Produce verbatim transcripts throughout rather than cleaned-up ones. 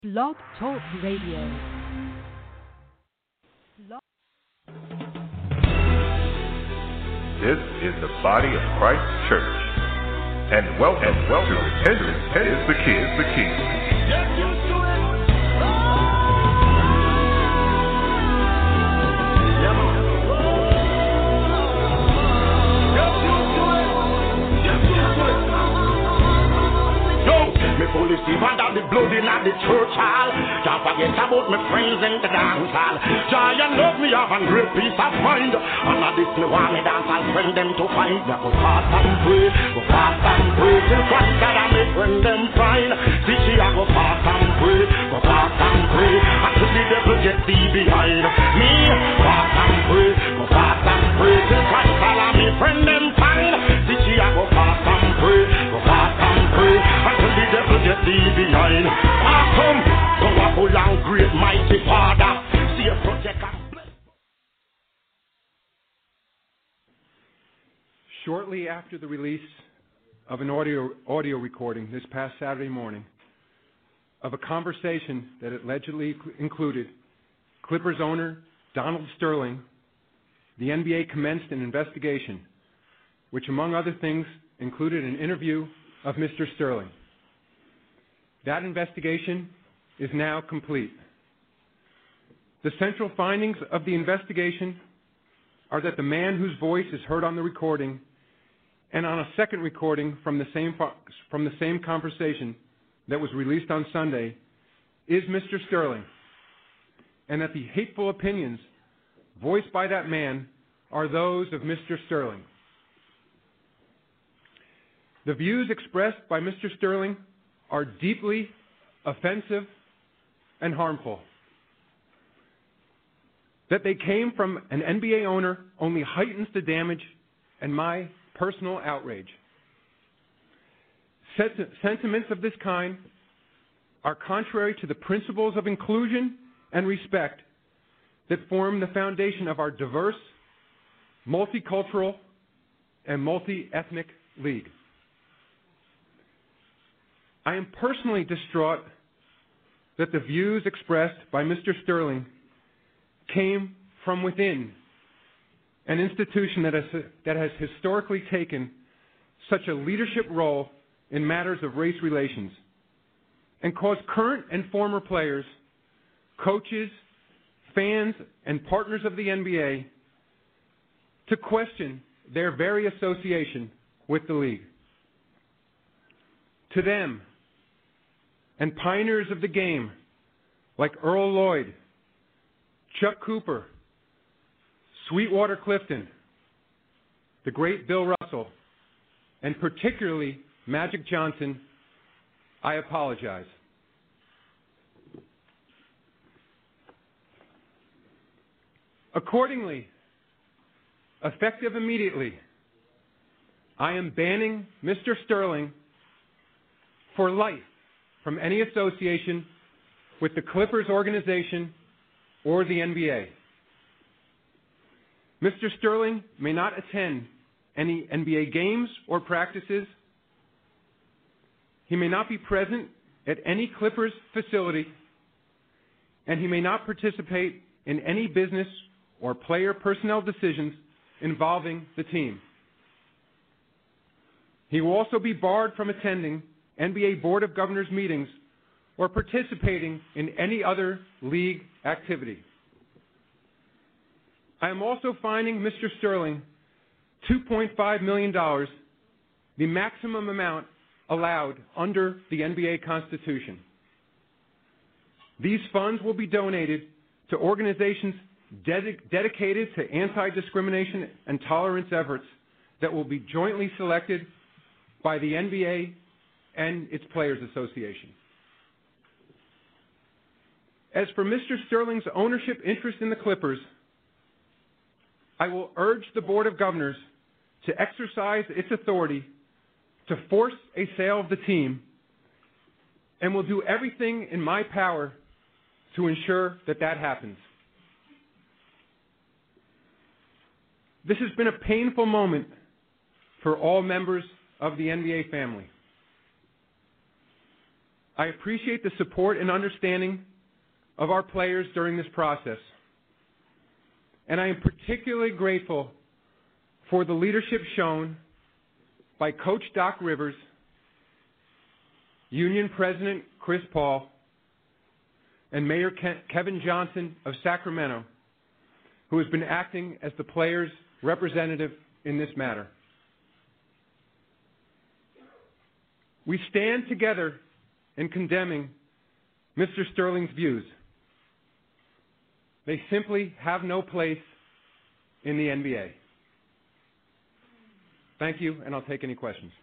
Blog Talk Radio. Blog- This is the body of Christ Church, and welcome, and welcome to Repentance is the Key. Is the key. Get used to it. Yeah, man. Get used to it. Get used to it. Yo, me fully see man that the blood in the church hall. Can't forget about my friends in the dance hall. Joy and love me have a great peace of mind. And at this me want me dance, I'll friend them to find. Me go fast and pray, go fast and pray till Christ God and me friend them find. See she I go fast and pray, go fast and pray until the devil get thee behind me. Fast and pray, go fast and pray till Christ God and me friend them find. See she I go fast and pray, go fast and pray until the devil get thee behind. Awesome, powerful and great, mighty Father, see a protect and bless. Shortly after the release of an audio audio recording this past Saturday morning of a conversation that allegedly included Clippers owner Donald Sterling, the N B A commenced an investigation, which among other things included an interview of Mister Sterling. That investigation is now complete. The central findings of the investigation are that the man whose voice is heard on the recording and on a second recording from the same from the same conversation that was released on Sunday is Mister Sterling, and that the hateful opinions voiced by that man are those of Mister Sterling. The views expressed by Mister Sterling are deeply offensive and harmful. That they came from an N B A owner only heightens the damage and my personal outrage. Sent- sentiments of this kind are contrary to the principles of inclusion and respect that form the foundation of our diverse, multicultural, and multi-ethnic league. I am personally distraught that the views expressed by Mister Sterling came from within an institution that has, that has historically taken such a leadership role in matters of race relations and caused current and former players, coaches, fans, and partners of the N B A to question their very association with the league. To them, and pioneers of the game like Earl Lloyd, Chuck Cooper, Sweetwater Clifton, the great Bill Russell, and particularly Magic Johnson, I apologize. Accordingly, effective immediately, I am banning Mister Sterling for life from any association with the Clippers organization or the N B A. Mister Sterling may not attend any N B A games or practices. He may not be present at any Clippers facility, and he may not participate in any business or player personnel decisions involving the team. He will also be barred from attending N B A Board of Governors meetings or participating in any other league activity. I am also fining Mister Sterling two point five million dollars, the maximum amount allowed under the N B A Constitution. These funds will be donated to organizations ded- dedicated to anti-discrimination and tolerance efforts that will be jointly selected by the N B A and its Players Association. As for Mister Sterling's ownership interest in the Clippers, I will urge the Board of Governors to exercise its authority to force a sale of the team, and will do everything in my power to ensure that that happens. This has been a painful moment for all members of the N B A family. I appreciate the support and understanding of our players during this process. And I am particularly grateful for the leadership shown by Coach Doc Rivers, Union President Chris Paul, and Mayor Ke- Kevin Johnson of Sacramento, who has been acting as the players' representative in this matter. We stand together in condemning Mister Sterling's views. They simply have no place in the N B A. Thank you, and I'll take any questions.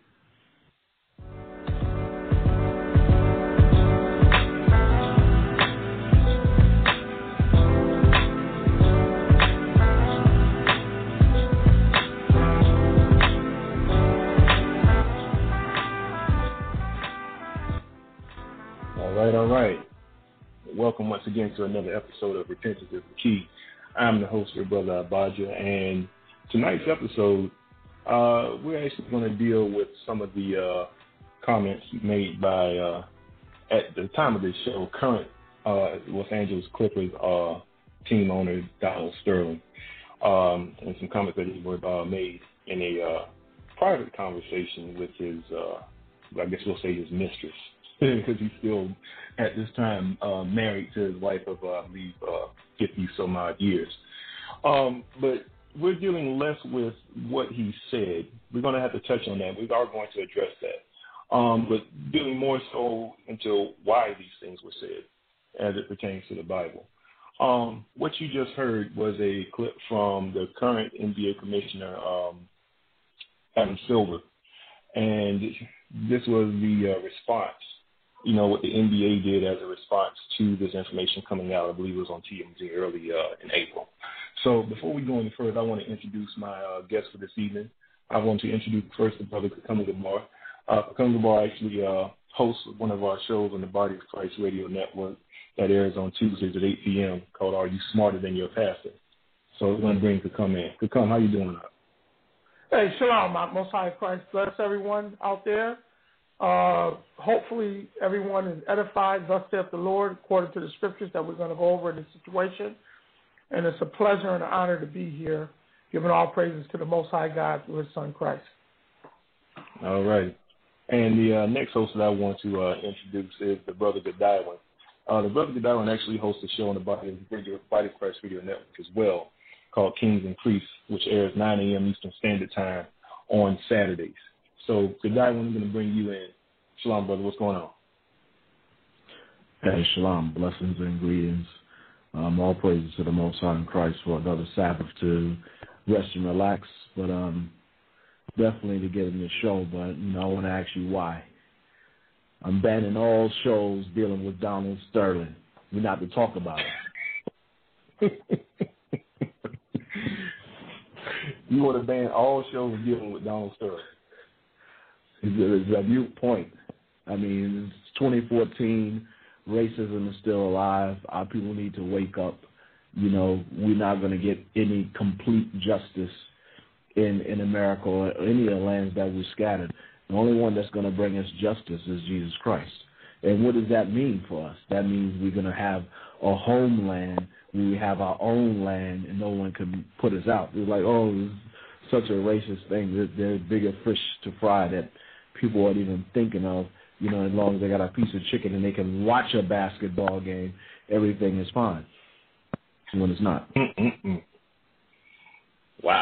All right, all right. Welcome once again to another episode of Repentance is the Key. I'm the host, your brother Abaja, and tonight's episode, uh, we're actually going to deal with some of the uh, comments made by, uh, at the time of this show, current uh, Los Angeles Clippers uh, team owner Donald Sterling, um, and some comments that he were uh, made in a uh, private conversation with his, uh, I guess we'll say his mistress, because he's still, at this time, uh, married to his wife of, uh, I believe, uh, fifty some odd years. Um, but we're dealing less with what he said. We're going to have to touch on that. We are going to address that. Um, but dealing more so into why these things were said as it pertains to the Bible. Um, what you just heard was a clip from the current N B A commissioner, um, Adam Silver. And this was the uh, response, you know, what the N B A did as a response to this information coming out. I believe it was on T M Z early uh, in April. So before we go any further, I want to introduce my uh, guest for this evening. I want to introduce first the brother Kakumi Gabar. Uh, Kakumi Gabar actually uh, hosts one of our shows on the Body of Christ Radio Network that airs on Tuesdays at eight p.m. called Are You Smarter Than Your Pastor? So we're going to bring Kakumi in. Kakumi, how you doing tonight? Hey, shalom, my Most High Christ. Bless everyone out there. Uh, hopefully everyone is edified, thus saith the Lord, according to the scriptures that we're going to go over in this situation. And it's a pleasure and an honor to be here, giving all praises to the Most High God through his Son Christ. All right. And the uh, next host that I want to uh, introduce is the brother Godwin. Uh, the brother Godwin actually hosts a show on the Body of Christ Radio Network as well, called Kings and Priests, which airs nine a.m. Eastern Standard Time on Saturdays. So, Godwin, I'm going to bring you in. Shalom, brother. What's going on? Hey, shalom. Blessings and greetings. Um, all praises to the Most High in Christ for another Sabbath to rest and relax. But um, definitely to get in the show. But, you know, I want to ask you why. I'm banning all shows dealing with Donald Sterling. We're not to talk about it. You want to ban all shows dealing with Donald Sterling? It's a mute point. I mean, it's twenty fourteen. Racism is still alive. Our people need to wake up. You know, we're not going to get any complete justice in, in America or any of the lands that we're scattered. The only one that's going to bring us justice is Jesus Christ. And what does that mean for us? That means we're going to have a homeland where we have our own land and no one can put us out. It's like, oh, it's such a racist thing. There's bigger fish to fry that people aren't even thinking of. You know, as long as they got a piece of chicken and they can watch a basketball game, everything is fine. When it's not. Mm-mm-mm. Wow.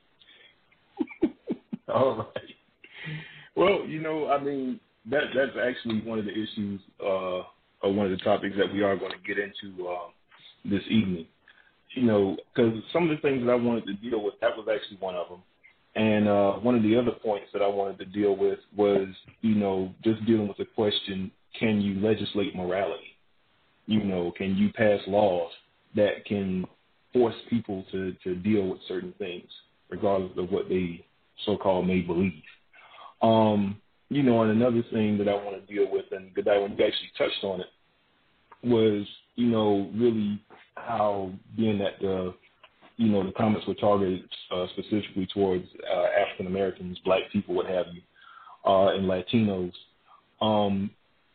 All right. Well, you know, I mean, that that's actually one of the issues, uh, or one of the topics that we are going to get into uh, this evening. You know, because some of the things that I wanted to deal with, that was actually one of them. And uh, one of the other points that I wanted to deal with was, you know, just dealing with the question, can you legislate morality? You know, can you pass laws that can force people to, to deal with certain things, regardless of what they so-called may believe? Um, you know, and another thing that I want to deal with, and Godai, when you actually touched on it, was, you know, really how being that the you know, the comments were targeted uh, specifically towards uh, African Americans, black people, what have you, uh, and Latinos. Um,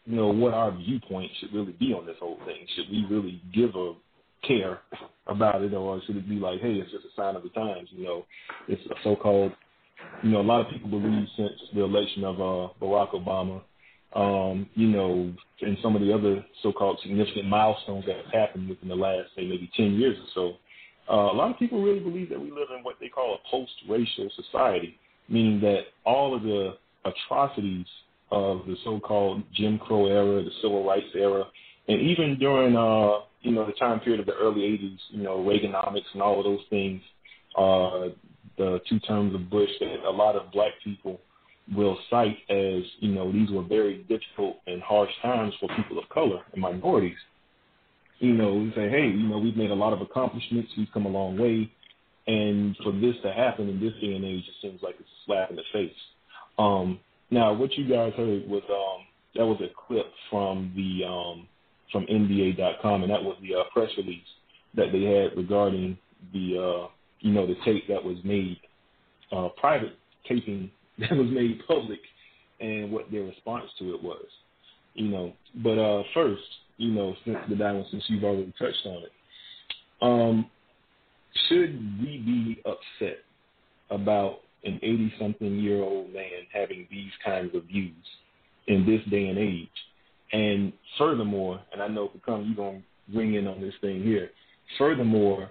you know, what our viewpoint should really be on this whole thing. Should we really give a care about it, or should it be like, hey, it's just a sign of the times? You know, it's a so-called, you know, a lot of people believe since the election of uh, Barack Obama, um, you know, and some of the other so-called significant milestones that have happened within the last, say, maybe ten years or so, uh, a lot of people really believe that we live in what they call a post-racial society, meaning that all of the atrocities of the so-called Jim Crow era, the Civil Rights era, and even during, uh, you know, the time period of the early eighties, you know, Reaganomics and all of those things, uh, the two terms of Bush, that a lot of black people will cite as, you know, these were very difficult and harsh times for people of color and minorities. You know, we say, hey, you know, we've made a lot of accomplishments, we've come a long way, and for this to happen in this day and age, it seems like it's a slap in the face. Um, now, what you guys heard was, um, that was a clip from the, um, from N B A dot com, and that was the uh, press release that they had regarding the, uh, you know, the tape that was made, uh, private taping that was made public, and what their response to it was, you know. But uh, first, you know, since the diamond, since you've already touched on it, um, should we be upset about an eighty-something-year-old man having these kinds of views in this day and age? And furthermore, and I know Kakam, you're going to ring in on this thing here, furthermore,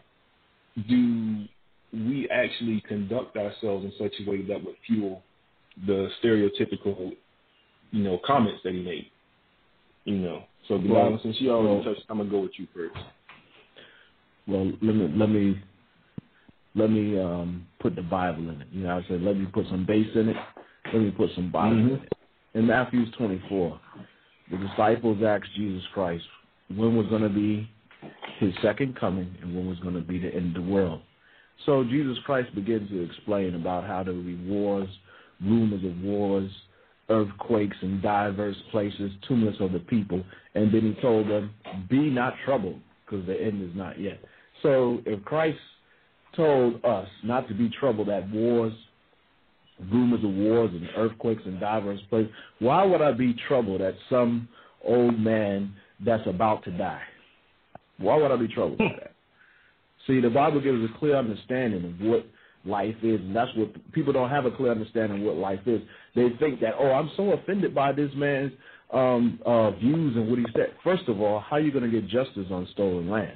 do we actually conduct ourselves in such a way that would fuel the stereotypical, you know, comments that he made? You know, so well, since you already well, touched, I'm gonna go with you first. Well, let me let me let me um, put the Bible in it. You know, I said let me put some base in it. Let me put some Bible mm-hmm. in it. In Matthew twenty-four, the disciples asked Jesus Christ when was going to be his second coming and when was going to be the end of the world. So Jesus Christ begins to explain about how there will be wars, rumors of wars, earthquakes in diverse places, tumults of the people, and then he told them, be not troubled, because the end is not yet. So if Christ told us not to be troubled at wars, rumors of wars and earthquakes in diverse places, why would I be troubled at some old man that's about to die? Why would I be troubled by that? See, the Bible gives a clear understanding of what life is, and that's what people don't have a clear understanding of what life is. They think that, oh, I'm so offended by this man's um, uh, views and what he said. First of all, how are you going to get justice on stolen land?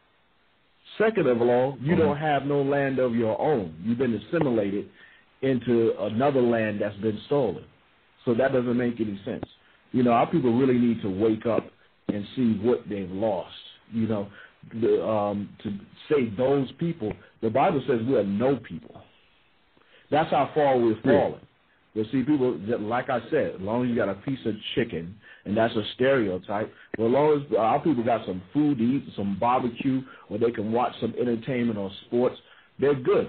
Second of all, you mm-hmm. don't have no land of your own. You've been assimilated into another land that's been stolen. So that doesn't make any sense. You know, our people really need to wake up and see what they've lost. You know, the, um, to say those people, the Bible says we are no people. That's how far we're falling. You see, people, like I said, as long as you got a piece of chicken, and that's a stereotype, but as long as our people got some food to eat, some barbecue, or they can watch some entertainment or sports, they're good.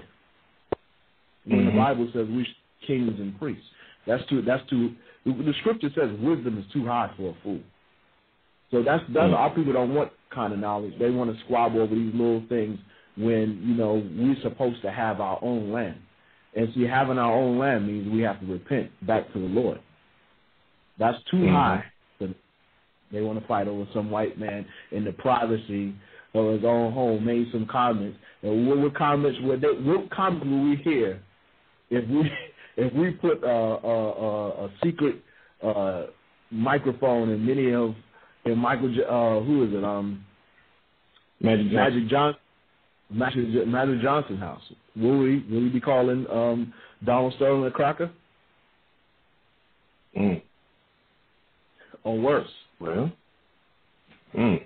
When mm-hmm. the Bible says we kings and priests, that's too. That's too. The scripture says wisdom is too high for a fool. So that's that's mm-hmm. our people don't want kind of knowledge. They want to squabble over these little things when you know we're supposed to have our own land. And see, having our own land means we have to repent back to the Lord. That's too mm-hmm. high. They want to fight over some white man in the privacy of his own home made some comments. And what, what comments would they? What comments will we hear if we if we put uh, uh, uh, a secret uh, microphone in many of in Michael uh, who is it um Magic Magic Johnson Magic, Magic Johnson's house? Will we will we be calling um, Donald Sterling a cracker? Mm. Or worse? Well, mm.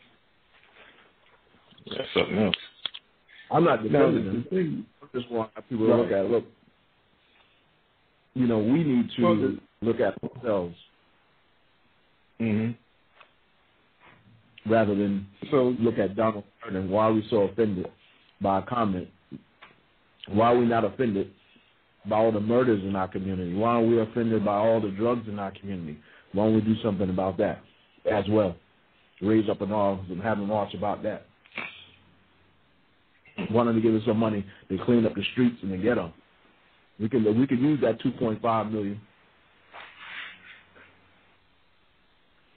That's something else. I'm not defending them. I just want people to look at it. Look, you know, we need to well, look at ourselves mm-hmm. rather than so look at Donald Trump and why are we so offended by a comment? Why are we not offended by all the murders in our community? Why are we offended by all the drugs in our community? Why don't we do something about that as well? Raise up an arms and have a march about that. Why don't they give us some money to clean up the streets in the ghetto? We can we can use that two point five million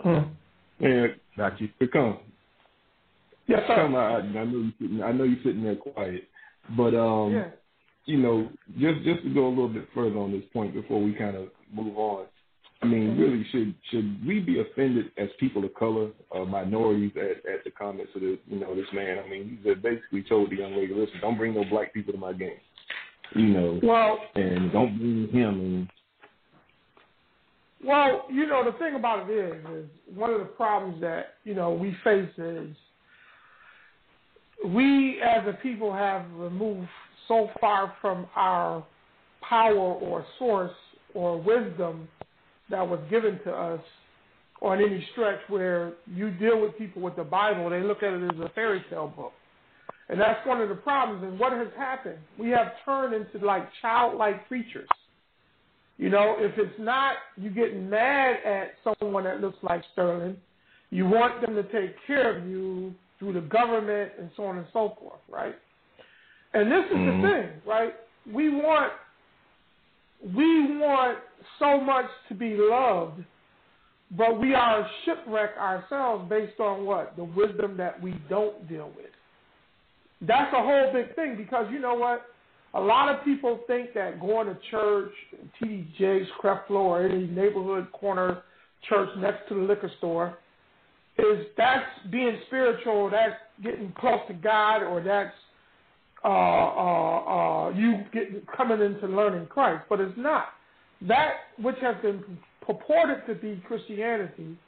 Hmm. Yeah, Back to you. Here come. Yes, sir. Come, I, I know you sitting. I know you're sitting there quiet, but um, Yeah. you know, just just to go a little bit further on this point before we kind of move on. I mean, really, should should we be offended as people of color or minorities at, at the comments of the, you know, this man? I mean, he basically told the young lady, listen, don't bring no black people to my game, you know, Well, and don't bring him. And well, you know, the thing about it is, is one of the problems that, you know, we face is we as a people have removed so far from our power or source or wisdom that was given to us on any stretch where you deal with people with the Bible, they look at it as a fairy tale book. And that's one of the problems. And what has happened? We have turned into like childlike creatures. You know, if it's not, you get mad at someone that looks like Sterling. You want them to take care of you through the government and so on and so forth, right? And this is mm-hmm. the thing, right? We want we want so much to be loved, but we are shipwreck ourselves based on what? The wisdom that we don't deal with. That's a whole big thing because you know what? A lot of people think that going to church, T D Jakes, Creflo, or any neighborhood corner church next to the liquor store, is that's being spiritual, that's getting close to God, or that's uh, uh, uh, you get, coming into learning Christ. But it's not. That which has been purported to be Christianity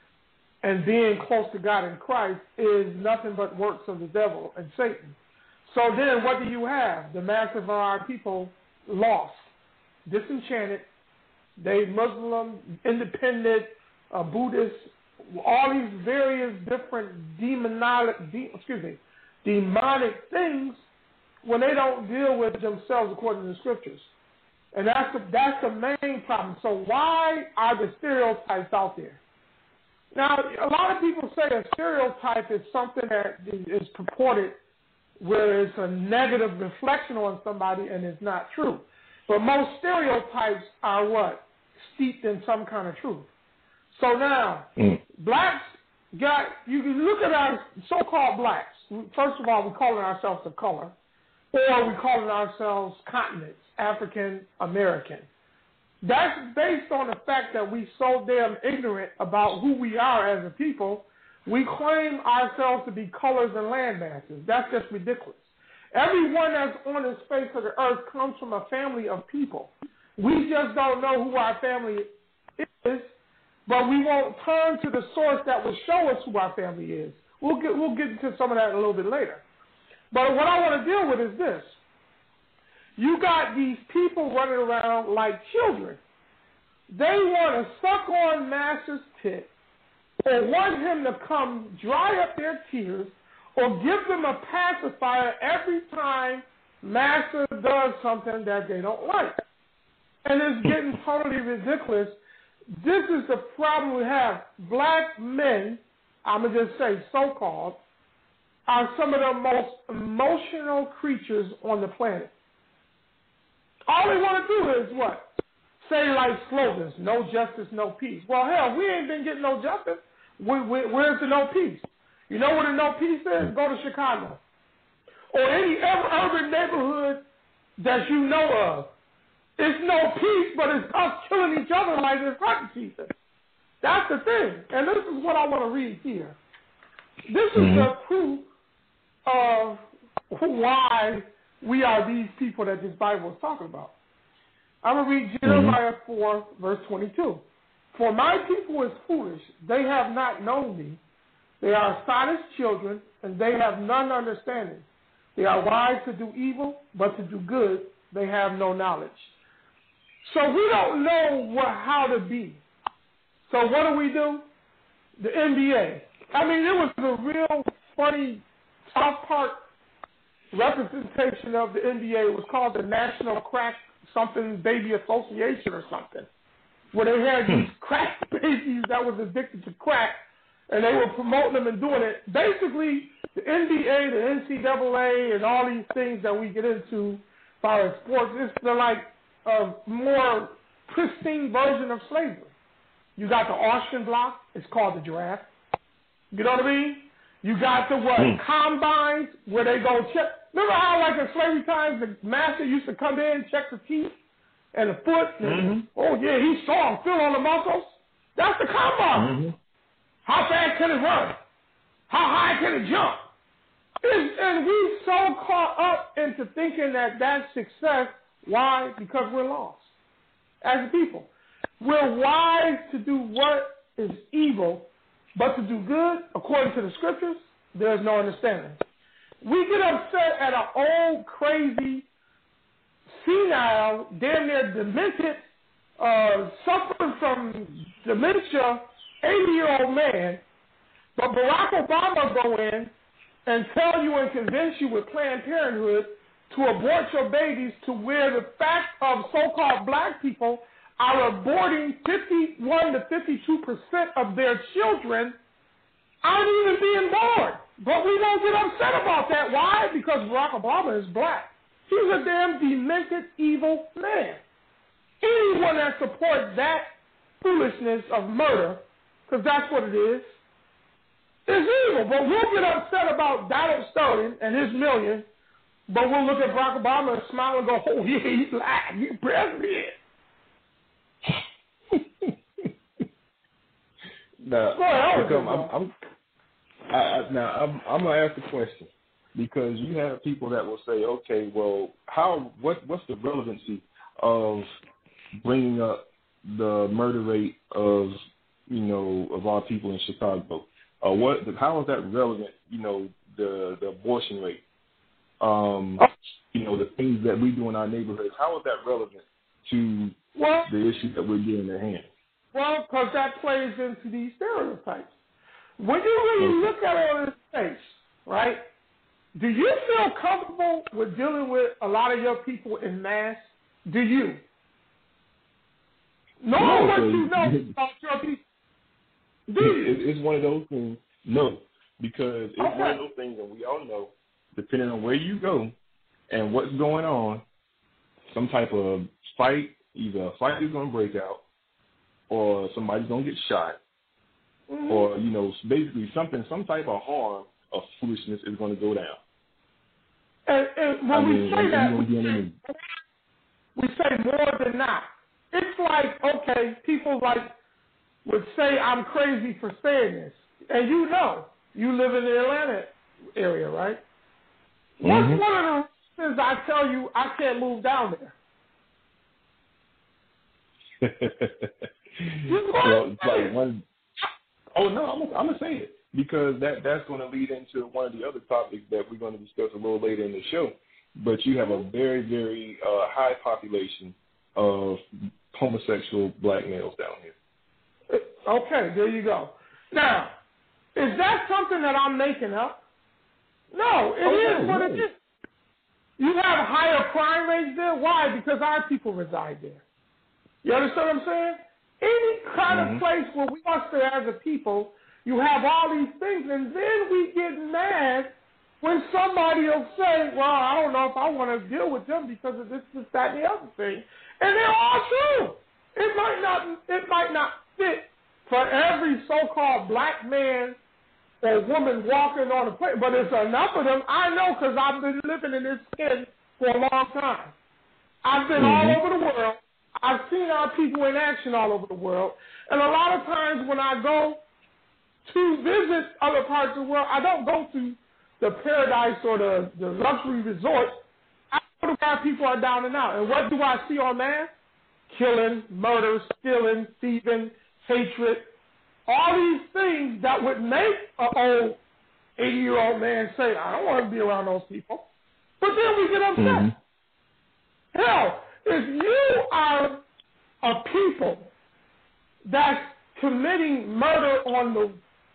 and being close to God in Christ is nothing but works of the devil and Satan. So then what do you have? The mass of our people lost, disenchanted. They Muslim, independent, uh, Buddhist, all these various different demonic, de- excuse me, demonic things when they don't deal with themselves according to the scriptures. And that's the, that's the main problem. So why are the stereotypes out there? Now, a lot of people say a stereotype is something that is purported where it's a negative reflection on somebody and it's not true. But most stereotypes are what? Steeped in some kind of truth. So now, mm. blacks got, you can look at our so-called blacks. First of all, we calling ourselves a color, or we calling ourselves continents, African American. That's based on the fact that we so damn ignorant about who we are as a people. We claim ourselves to be colors and land masses. That's just ridiculous. Everyone that's on this face of the earth comes from a family of people. We just don't know who our family is, but we won't turn to the source that will show us who our family is. We'll get, we'll get into some of that a little bit later. But what I want to deal with is this. You got these people running around like children. They want to suck on Master's tit or want him to come dry up their tears or give them a pacifier every time Master does something that they don't like. And it's getting totally ridiculous. This is the problem we have. Black men, I'm going to just say so-called, are some of the most emotional creatures on the planet. All they want to do is what? Say like slogans, no justice, no peace. Well, hell, we ain't been getting no justice. We, we, where's the no peace? You know what a no peace is? Go to Chicago. Or any urban neighborhood that you know of. It's no peace, but it's us killing each other like it's hunting season. That's the thing. And this is what I want to read here. This is mm-hmm. the proof of why we are these people that this Bible is talking about. I'm going to read Jeremiah mm-hmm. four, verse twenty-two. For my people is foolish. They have not known me. They are astonished children, and they have none understanding. They are wise to do evil, but to do good they have no knowledge. So we don't know what, how to be. So what do we do? The N B A. I mean, it was a real funny South Park representation of the N B A. It was called the National Crack Something Baby Association or something, where they had these crack babies that was addicted to crack, and they were promoting them and doing it. Basically, the N B A, the N C double A, and all these things that we get into as far as sports, it's they're like a more pristine version of slavery. You got the auction block. It's called the draft. You know what I mean? You got the what? Mm. Combines where they go check. Remember how, like, in slavery times, the master used to come in, check the teeth and the foot. And, mm-hmm. oh, yeah, he's strong. Feel on the muscles. That's the combine. Mm-hmm. How fast can it run? How high can it jump? And, and we so caught up into thinking that that's success. Why? Because we're lost as a people. We're wise to do what is evil, but to do good, according to the scriptures, there's no understanding. We get upset at an old, crazy, senile, damn near demented, uh, suffering from dementia, eighty-year-old man, but Barack Obama go in and tell you and convince you with Planned Parenthood to abort your babies, to where the fact of so-called black people are aborting fifty-one to fifty-two percent of their children aren't even being born. But we don't get upset about that. Why? Because Barack Obama is black. He's a damn demented, evil man. Anyone that supports that foolishness of murder, because that's what it is, is evil. But we'll get upset about Donald Sterling and his million, but we'll look at Barack Obama and smile and go, oh, yeah, he's black. He's president. Now, Go ahead, I'm, I'm, I'm, I, I, now I'm, I'm gonna ask the question, because you have people that will say, okay, well, how, what, what's the relevancy of bringing up the murder rate of, you know, of our people in Chicago? Uh, what, how is that relevant? You know, the the abortion rate, um, you know, the things that we do in our neighborhoods. How is that relevant to well, the issue that we're doing at hand? Well, because that plays into these stereotypes. When you really look at all this space, right, do you feel comfortable with dealing with a lot of your people in mass? Do you? Knowing what you know about your people. Do you? It's one of those things, no, because it's okay. one of those things that we all know, depending on where you go and what's going on, some type of fight, either a fight is going to break out, or somebody's going to get shot, mm-hmm. or, you know, basically something, some type of harm or foolishness is going to go down. And, and when I mean, we say that, we say, we say more than not. It's like, okay, people like would say I'm crazy for saying this. And you know, you live in the Atlanta area, right? Mm-hmm. What's one of the reasons I tell you I can't move down there? Well, it's like one, oh, no, I'm, I'm going to say it, because that, that's going to lead into one of the other topics that we're going to discuss a little later in the show. But you have a very, very uh, high population of homosexual black males down here. Okay, there you go. Now, is that something that I'm making up? No, it oh, is no, what no. it is. You have higher crime rates there. Why? Because our people reside there. You understand what I'm saying? Any kind mm-hmm. of place where we muster as a people, you have all these things, and then we get mad when somebody will say, well, I don't know if I want to deal with them because of this, this, that, and the other thing. And they're all true. It might not, it might not fit for every so-called black man or woman walking on the planet, but it's enough of them. I know, because I've been living in this skin for a long time. I've been mm-hmm. all over the world. I've seen our people in action all over the world. And a lot of times when I go to visit other parts of the world, I don't go to the paradise or the, the luxury resort. I go to where people are down and out. And what do I see on that? Killing, murder, stealing, thieving, hatred. All these things that would make an old eighty-year-old man say, I don't want to be around those people. But then we get upset. Mm-hmm. Hell, if you are a people that's committing murder on the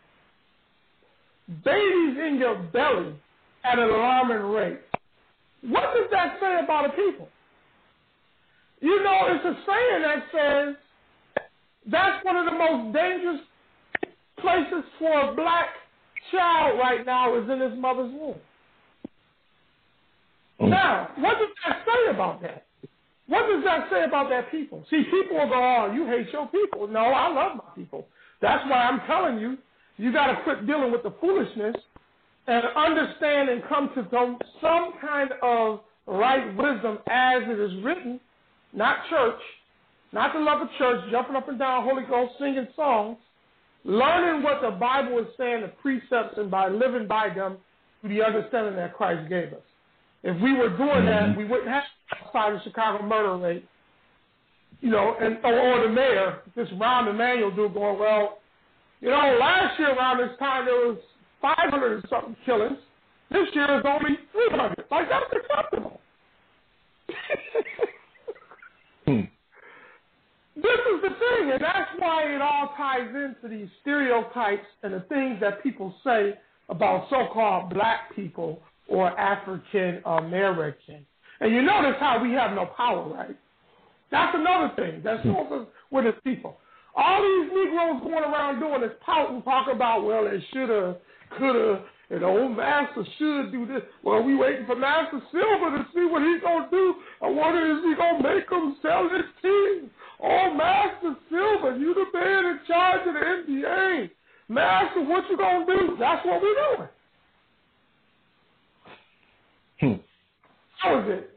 babies in your belly at an alarming rate, what does that say about a people? You know, it's a saying that says that's one of the most dangerous places for a black child right now is in his mother's womb. Mm. Now, what does that say about that? what does that say about that people? See, people will go, oh, you hate your people. No, I love my people. That's why I'm telling you, you got to quit dealing with the foolishness and understand and come to some, some kind of right wisdom as it is written, not church, not the love of church, jumping up and down, Holy Ghost, singing songs, learning what the Bible is saying, the precepts, and by living by them through the understanding that Christ gave us. If we were doing that, we wouldn't have outside the Chicago murder rate, you know, and or, or the mayor, this Rahm Emanuel dude going, well, you know, last year around this time there was five hundred and something killings. This year is only three hundred. Like, that's acceptable. hmm. This is the thing, and that's why it all ties into these stereotypes and the things that people say about so-called black people or African American. And you notice how we have no power, right? That's another thing. That's also with his people. All these Negroes going around doing is pouting, talking about, well, they shoulda, coulda, and old Master should do this. Well, we waiting for Master Silver to see what he's going to do. I wonder, is he going to make them sell his team? Oh, Master Silver, you the man in charge of the N B A. Master, what you going to do? That's what we're doing. Hmm. How is it?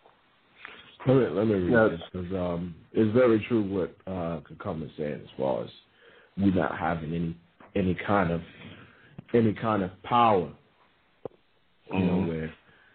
Let me, let me read yeah. this, because um, it's very true what uh, Kakuma is saying as far as we not having any any kind of any kind of power, you mm-hmm. know, where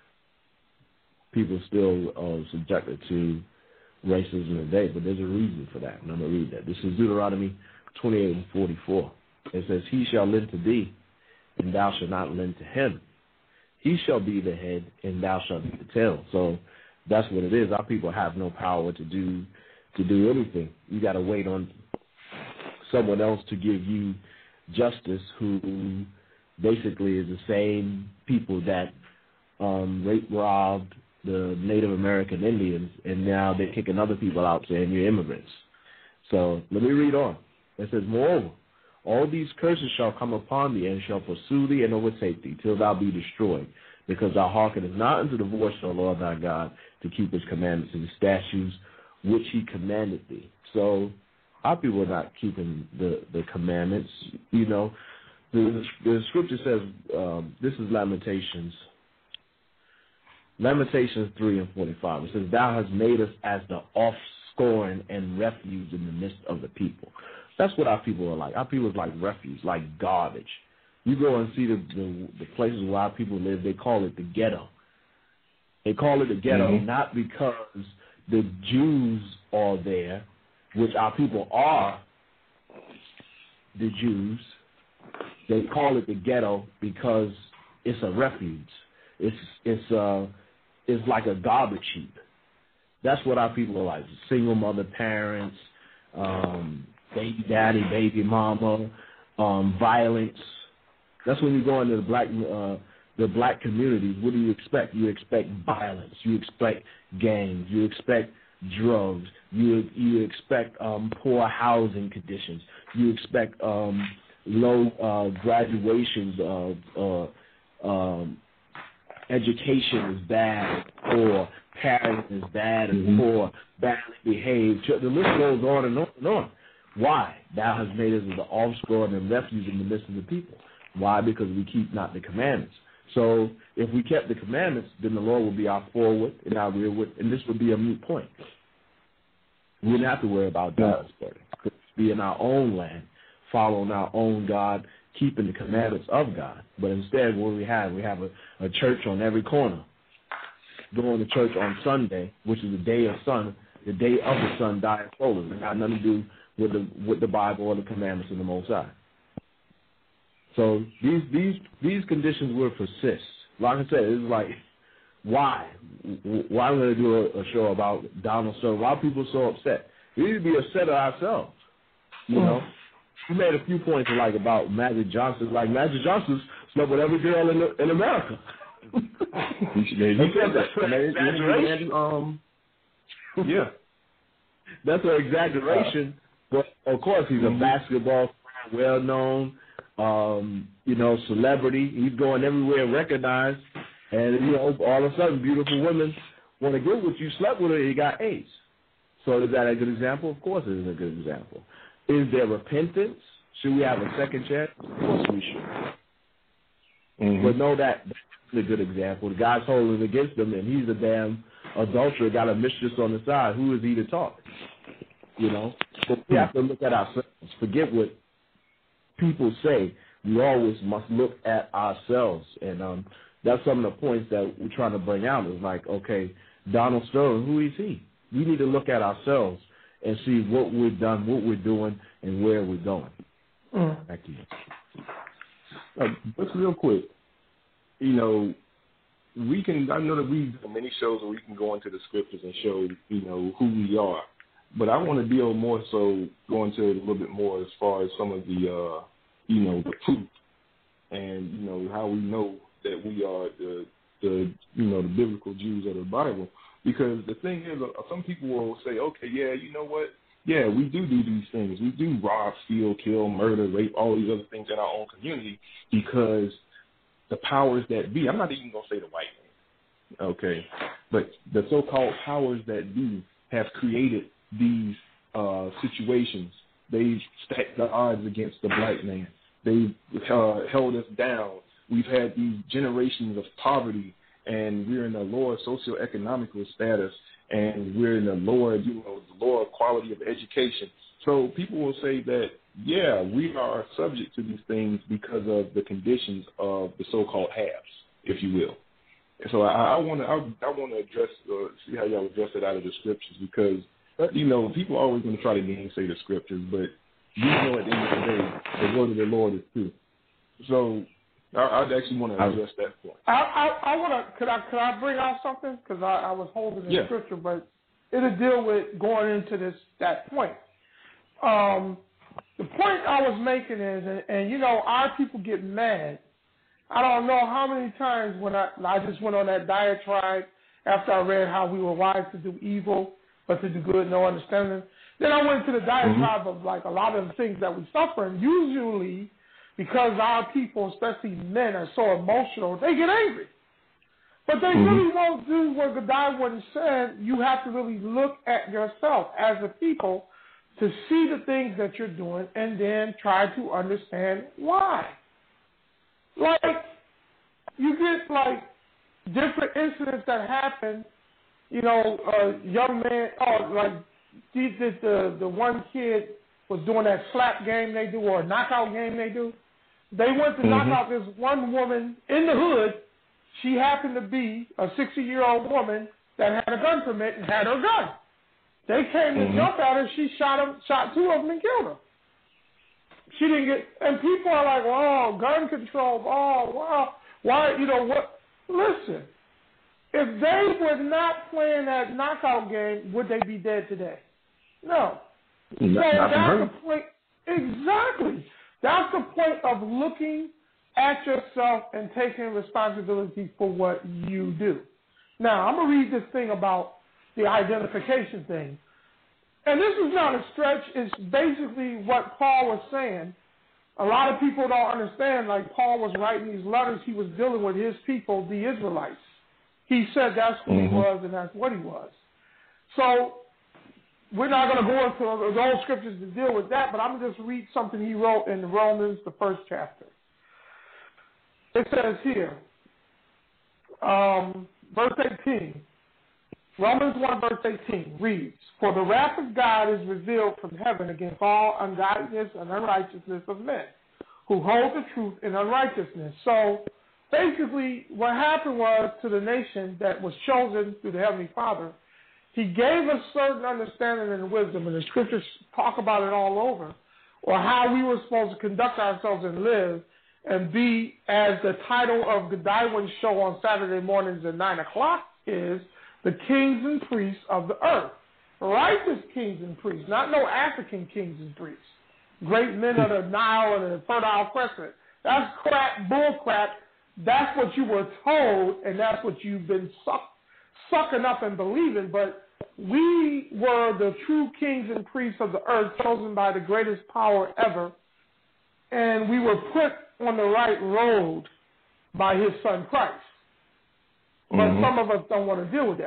people still are subjected to racism today. But there's a reason for that, and I'm going to read that. This is Deuteronomy twenty-eight and forty-four. It says, he shall lend to thee, and thou shalt not lend to him. He shall be the head, and thou shalt be the tail. So that's what it is. Our people have no power to do to do anything. You got to wait on someone else to give you justice, who basically is the same people that um, raped, robbed the Native American Indians, and now they're kicking other people out saying you're immigrants. So let me read on. It says, moreover, all these curses shall come upon thee, and shall pursue thee and overtake thee, till thou be destroyed, because thou hearkenest not unto the voice of the Lord thy God, to keep his commandments and his statutes, which he commanded thee. So our people are not keeping the, the commandments. You know, the, the scripture says, um, this is Lamentations, Lamentations three and forty-five. It says, thou hast made us as the offscoring and refuge in the midst of the people. That's what our people are like. Our people is like refuge, like garbage. You go and see the, the, the places where our people live, they call it the ghetto. They call it the ghetto mm-hmm. not because the Jews are there, which our people are the Jews. They call it the ghetto because it's a refuge. It's it's uh it's like a garbage heap. That's what our people are like. Single mother parents, um, baby daddy, baby mama, um, violence. That's when you go into the black uh, the black communities. What do you expect? You expect violence. You expect gangs. You expect drugs. You you expect um, poor housing conditions. You expect um, low uh, graduations of uh, um, education is bad, or parenting is bad, and mm-hmm. poor, badly behaved. The list goes on and on and on. Why? Thou hast made us the offscoring and refuge in the midst of the people. Why? Because we keep not the commandments. So if we kept the commandments, then the Lord would be our forward and our rearward, and this would be a moot point. We wouldn't have to worry about God's burden. We'd be in our own land, following our own God, keeping the commandments of God. But instead, what we have, we have a, a church on every corner, going to church on Sunday, which is the day of sun, the day of the sun, dieth solar. It got nothing to do with the with the Bible or the commandments of the Most High. So these these these conditions will persist. Like I said, it's like, why? Why am I going to do a, a show about Donald Trump? Why are people so upset? We need to be upset at ourselves. You know, we made a few points like about Magic Johnson. Like Magic Johnson slept with every girl in the, in America. you should, you said that. Um, yeah, that's an exaggeration. But of course, he's mm-hmm. a basketball fan, well known. Um, you know, celebrity. He's going everywhere recognized. And, you know, all of a sudden, beautiful women want to get with you, slept with her, you got AIDS. So is that a good example? Of course it is a good example. Is there repentance? Should we have a second chance? Of course we should. Mm-hmm. But know that that's a good example. The guy's holding against him, and he's a damn adulterer, got a mistress on the side. Who is he to talk? You know? So we have to look at ourselves. Forget what people say. We always must look at ourselves. And um, that's some of the points that we're trying to bring out is like, okay, Donald Sterling, who is he? We need to look at ourselves and see what we've done, what we're doing, and where we're going. Mm. Back to you. Uh, just real quick, you know, we can, I know that we've done many shows where we can go into the scriptures and show, you know, who we are. But I want to deal more so, go into it a little bit more as far as some of the, uh, you know, the proof and, you know, how we know that we are the, the, you know, the biblical Jews of the Bible. Because the thing is, uh, some people will say, okay, yeah, you know what? Yeah, we do do these things. We do rob, steal, kill, murder, rape, all these other things in our own community because the powers that be, I'm not even going to say the white man, okay, but the so-called powers that be have created these uh, situations. They've stacked the odds against the black man. They've uh, held us down. We've had these generations of poverty, and we're in a lower socioeconomical status, and we're in a lower, you know, lower quality of education. So people will say that, yeah, we are subject to these things because of the conditions of the so-called haves, if you will. So I want to, I, I want to address, uh, see how y'all address it out of the scriptures, because you know people are always going to try to gainsay the scriptures, but we know at the end of the day, the word of the Lord is true. So I, I actually want to address that point. I, I, I want to. Could I? Could I bring out something? Because I, I was holding the yeah. scripture, but it'll deal with going into this that point. Um, the point I was making is, and, and you know, our people get mad. I don't know how many times when I I just went on that diatribe after I read how we were wise to do evil, but to do good, no understanding. Then I went to the diatribe mm-hmm. of like a lot of the things that we suffer, and usually because our people, especially men, are so emotional, they get angry. But they mm-hmm. really won't do what Godwin said. You have to really look at yourself as a people to see the things that you're doing and then try to understand why. Like, you get, like, different incidents that happen. You know, a young man, oh, like, the, the, the one kid was doing that slap game they do or a knockout game they do. They went to mm-hmm. knock out this one woman in the hood. She happened to be a sixty-year-old woman that had a gun permit and had her gun. They came mm-hmm. to jump at her. She shot them, shot two of them and killed her. She didn't get, and people are like, oh, gun control, oh, wow, why, you know what? Listen, if they were not playing that knockout game, would they be dead today? No. Not, so not that's the point. Exactly. That's the point of looking at yourself and taking responsibility for what you do. Now, I'm going to read this thing about the identification thing. And this is not a stretch. It's basically what Paul was saying. A lot of people don't understand, like Paul was writing these letters. He was dealing with his people, the Israelites. He said that's who mm-hmm. he was and that's what he was. So we're not going to go into those scriptures to deal with that, but I'm going to just read something he wrote in Romans, the first chapter. It says here, um, verse eighteen, Romans one, verse eighteen reads, for the wrath of God is revealed from heaven against all ungodliness and unrighteousness of men, who hold the truth in unrighteousness. So basically what happened was to the nation that was chosen through the Heavenly Father, he gave us certain understanding and wisdom, and the scriptures talk about it all over, or how we were supposed to conduct ourselves and live and be, as the title of Godwin's show on Saturday mornings at nine o'clock is, the kings and priests of the earth. Righteous kings and priests, not no African kings and priests. Great men of the Nile and the Fertile Crescent. That's crap, bull crap. That's what you were told, and that's what you've been suck, sucking up and believing. But we were the true kings and priests of the earth, chosen by the greatest power ever, and we were put on the right road by his son Christ. But mm-hmm. some of us don't want to deal with that.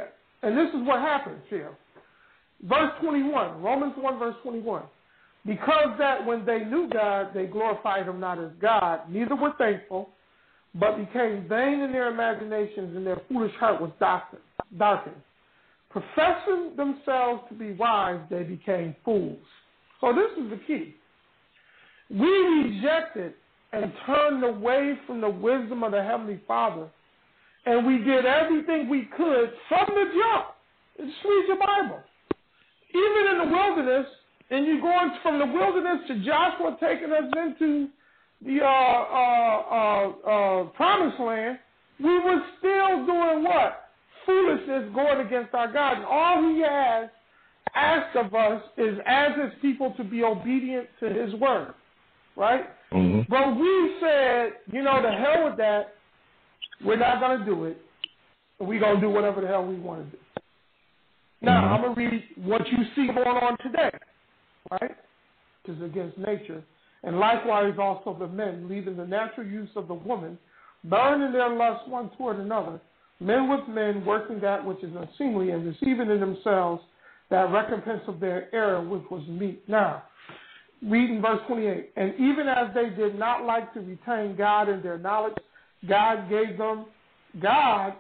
And this is what happens here. Verse twenty-one, Romans one, verse twenty-one. Because that when they knew God, they glorified him not as God, neither were thankful, but became vain in their imaginations, and their foolish heart was darkened. Professing themselves to be wise, they became fools. So this is the key. We rejected and turned away from the wisdom of the Heavenly Father, and we did everything we could from the jump. Just read your Bible. Even in the wilderness, and you're going from the wilderness to Joshua taking us into the uh, uh, uh, uh, promised land, we were still doing what? Foolishness, going against our God. And all he has asked of us is, as his people, to be obedient to his word, right? Mm-hmm. But we said, you know, the hell with that. We're not going to do it. We're going to do whatever the hell we want to do. Now, mm-hmm. I'm going to read what you see going on today, right? Which is against nature. And likewise also the men, leaving the natural use of the woman, burning their lust one toward another, men with men, working that which is unseemly, and receiving in themselves that recompense of their error which was meet. Now, reading verse twenty-eight. And even as they did not like to retain God in their knowledge, God gave them, God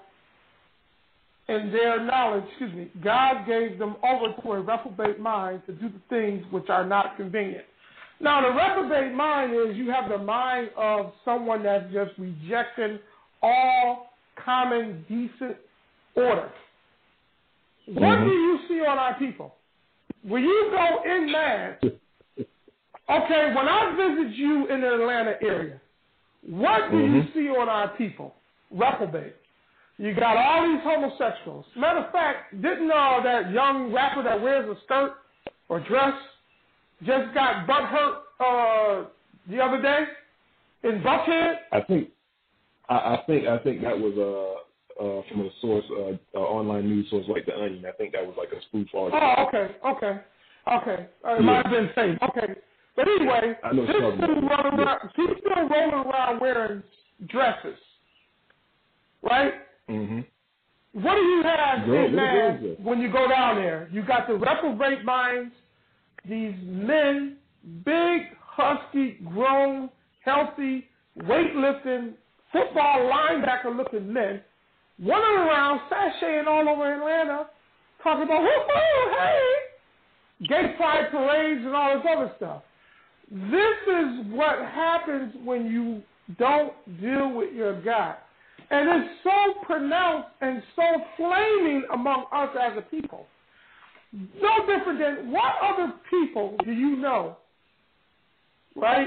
in their knowledge, excuse me, God gave them over to a reprobate mind to do the things which are not convenient. Now, the reprobate mind is you have the mind of someone that's just rejecting all common, decent order. What mm-hmm. do you see on our people? When you go in mass, okay, when I visit you in the Atlanta area, what do mm-hmm. you see on our people? Reprobate. You got all these homosexuals. Matter of fact, didn't uh, that young rapper that wears a skirt or dress just got butt hurt uh, the other day in Buckhead? I think, I, I think, I think that was uh, uh, from a source, uh, uh, online news source like The Onion. I think that was like a spoof article. Oh, okay, okay, okay. Uh, it yeah. might have been safe. Okay, but anyway, this dude running around, he's still rolling around wearing dresses, right? Mm-hmm. What do you have Girl, in man when you go down there? You got the reprobate minds, these men, big, husky, grown, healthy, weightlifting, football linebacker-looking men, running around, sashaying all over Atlanta, talking about, whoo-hoo, hey, gay pride parades and all this other stuff. This is what happens when you don't deal with your God. And it's so pronounced and so flaming among us as a people. No different than what other people do you know, right,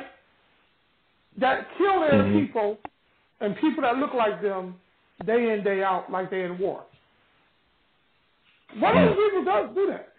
that kill their mm-hmm. people and people that look like them day in, day out, like they're in war? What other people do, do that?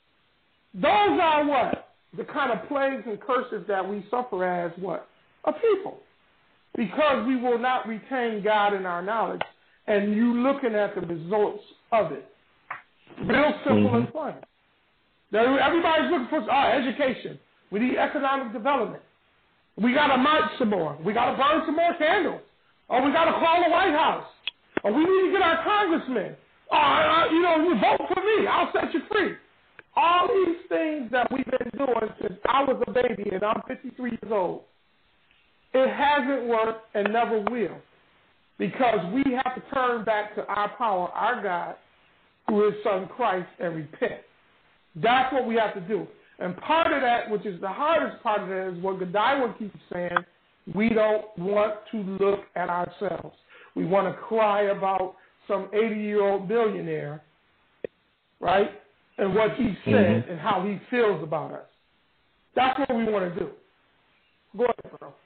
Those are what? The kind of plagues and curses that we suffer as what? A people. Because we will not retain God in our knowledge, and you looking at the results of it. Real simple mm-hmm. and plain. Everybody's looking for uh, education. We need economic development. We got to march some more. We got to burn some more candles. Or we got to call the White House. Or we need to get our congressmen. Or, uh, you know, you vote for me. I'll set you free. All these things that we've been doing since I was a baby, and I'm fifty-three years old. It hasn't worked and never will, because we have to turn back to our power, our God, through his son Christ, and repent. That's what we have to do. And part of that, which is the hardest part of that, is what Godiwa keeps saying, we don't want to look at ourselves. We want to cry about some eighty-year-old billionaire, right, and what he said mm-hmm. and how he feels about us. That's what we want to do. Go ahead, bro.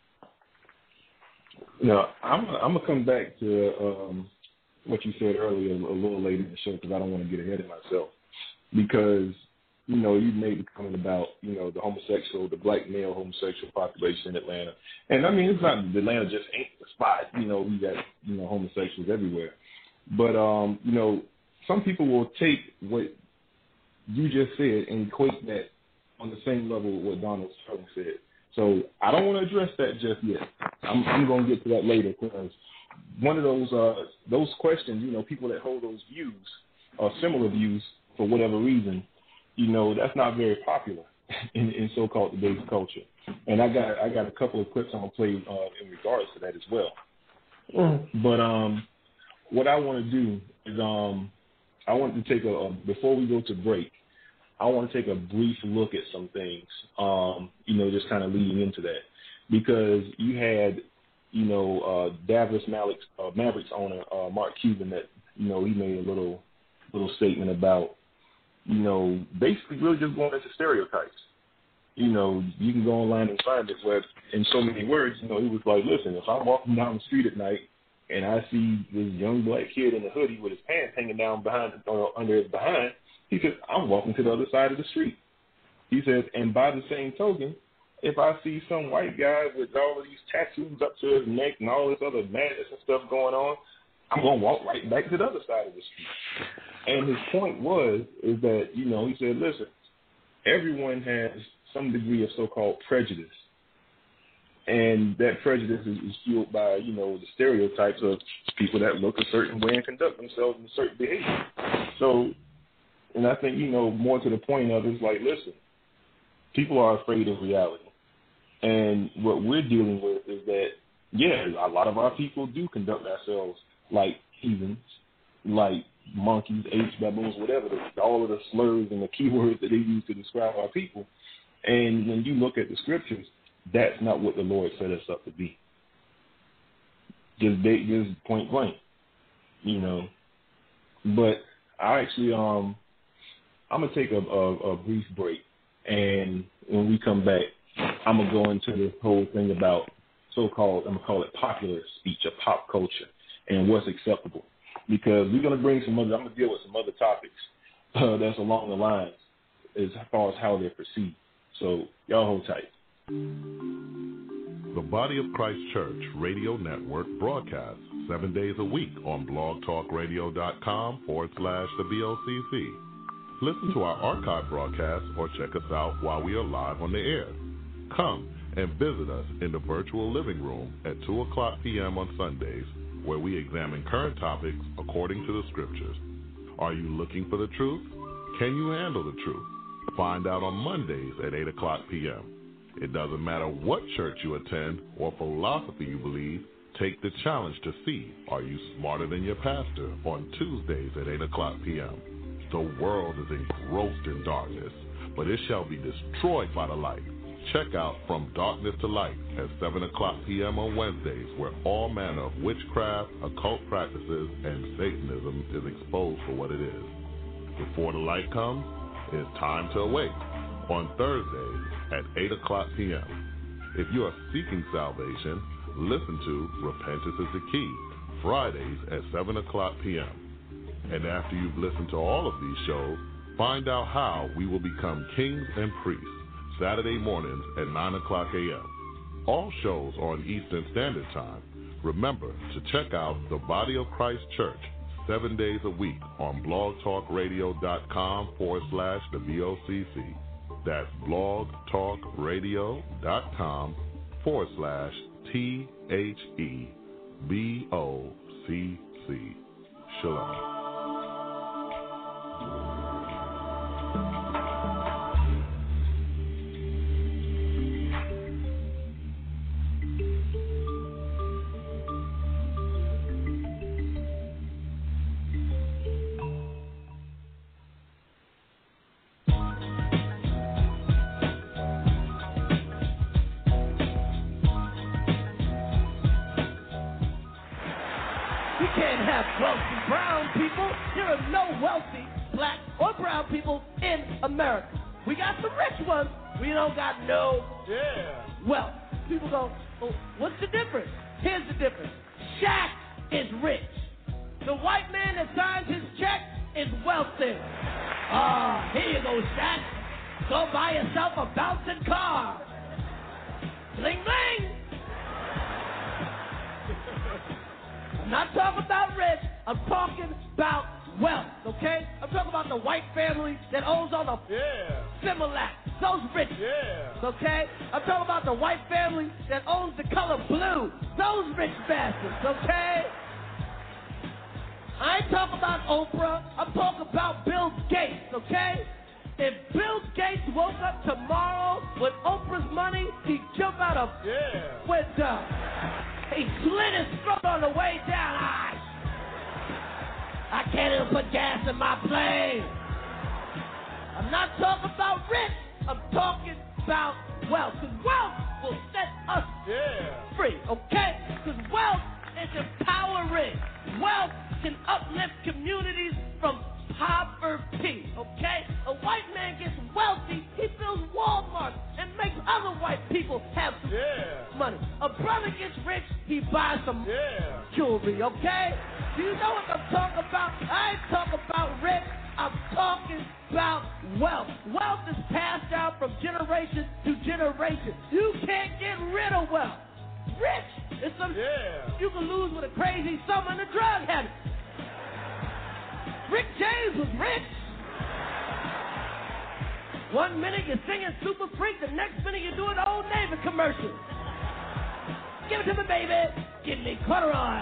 No, I'm I'm gonna come back to um, what you said earlier a little later in the show, because I don't want to get ahead of myself. Because you know you made the comment about you know the homosexual, the black male homosexual population in Atlanta, and I mean it's not Atlanta just ain't the spot. You know we got you know homosexuals everywhere, but um, you know some people will take what you just said and equate that on the same level with what Donald Sterling said. So I don't want to address that just yet. I'm, I'm going to get to that later, because one of those uh, those questions, you know, people that hold those views, or similar views for whatever reason, you know, that's not very popular in, in so-called today's culture. And I got I got a couple of clips I'm gonna play uh, in regards to that as well. Mm. But um, what I want to do is um, I want to take a, a before we go to break, I want to take a brief look at some things. Um, you know, just kind of leading into that, because you had, you know, uh, Dallas Mavericks, uh, Mavericks owner uh, Mark Cuban that, you know, he made a little little statement about, you know, basically really just going into stereotypes. You know, you can go online and find it where, in so many words, you know, he was like, listen, if I'm walking down the street at night and I see this young black kid in a hoodie with his pants hanging down behind, uh, under his behind, he said, I'm walking to the other side of the street. He said, and by the same token, if I see some white guy with all of these tattoos up to his neck and all this other madness and stuff going on, I'm going to walk right back to the other side of the street. And his point was, is that, you know, he said, listen, everyone has some degree of so-called prejudice. And that prejudice is, is fueled by, you know, the stereotypes of people that look a certain way and conduct themselves in a certain behavior. So, and I think, you know, more to the point of it is like, listen, people are afraid of reality. And what we're dealing with is that, yeah, a lot of our people do conduct ourselves like heathens, like monkeys, apes, baboons, whatever, the, all of the slurs and the keywords that they use to describe our people. And when you look at the scriptures, that's not what the Lord set us up to be. Just, just point blank, you know. But I actually, um, I'm gonna take a, a, a brief break, and when we come back, I'm gonna go into the whole thing about so-called, I'm gonna call it popular speech or pop culture and what's acceptable, because we're gonna bring some other, I'm gonna deal with some other topics uh, that's along the lines as far as how they're perceived. So y'all hold tight. The Body of Christ Church Radio Network broadcasts seven days a week on blogtalkradio.com forward slash the B O C C. Listen to our archive broadcasts or check us out while we are live on the air. Come and visit us in the virtual living room at two o'clock p.m. on Sundays, where we examine current topics according to the scriptures. Are you looking for the truth? Can you handle the truth? Find out on Mondays at eight o'clock p.m. It doesn't matter what church you attend or philosophy you believe, take the challenge to see, are you smarter than your pastor, on Tuesdays at eight o'clock p.m. The world is engrossed in darkness, but it shall be destroyed by the light. Check out From Darkness to Light at seven o'clock p.m. on Wednesdays, where all manner of witchcraft, occult practices, and Satanism is exposed for what it is. Before the light comes, it's time to awake on Thursdays at eight o'clock p.m. If you are seeking salvation, listen to Repentance is the Key, Fridays at seven o'clock p.m. And after you've listened to all of these shows, find out how we will become kings and priests, Saturday mornings at nine o'clock a.m. All shows are on Eastern Standard Time. Remember to check out the Body of Christ Church seven days a week on blogtalkradio.com forward slash the B O C C. That's blogtalkradio.com forward slash T H E B O C C. Shalom. That that owns the color blue. Those rich bastards, okay? I ain't talking about Oprah. I'm talking about Bill Gates, okay? If Bill Gates woke up tomorrow with Oprah's money, he'd jump out a yeah. window. He slit his throat on the way down. I, I can't even put gas in my plane. I'm not talking about rich. I'm talking about wealth. Because wealth will set us yeah. free, okay? Because wealth is empowering. Wealth can uplift communities from poverty, okay? A white man gets wealthy, he builds Walmart and makes other white people have some yeah. money. A brother gets rich, he buys some yeah. jewelry, okay? Do you know what I'm talking about? I ain't talking about rich, I'm talking about wealth. Wealth is passed down from generation to generation. You can't get rid of wealth. Rich is some yeah. you can lose with a crazy summer and a drug habit. Rick James was rich. One minute you're singing Super Freak, the next minute you're doing the Old Navy commercial. Give it to me, baby. Give me corduroy.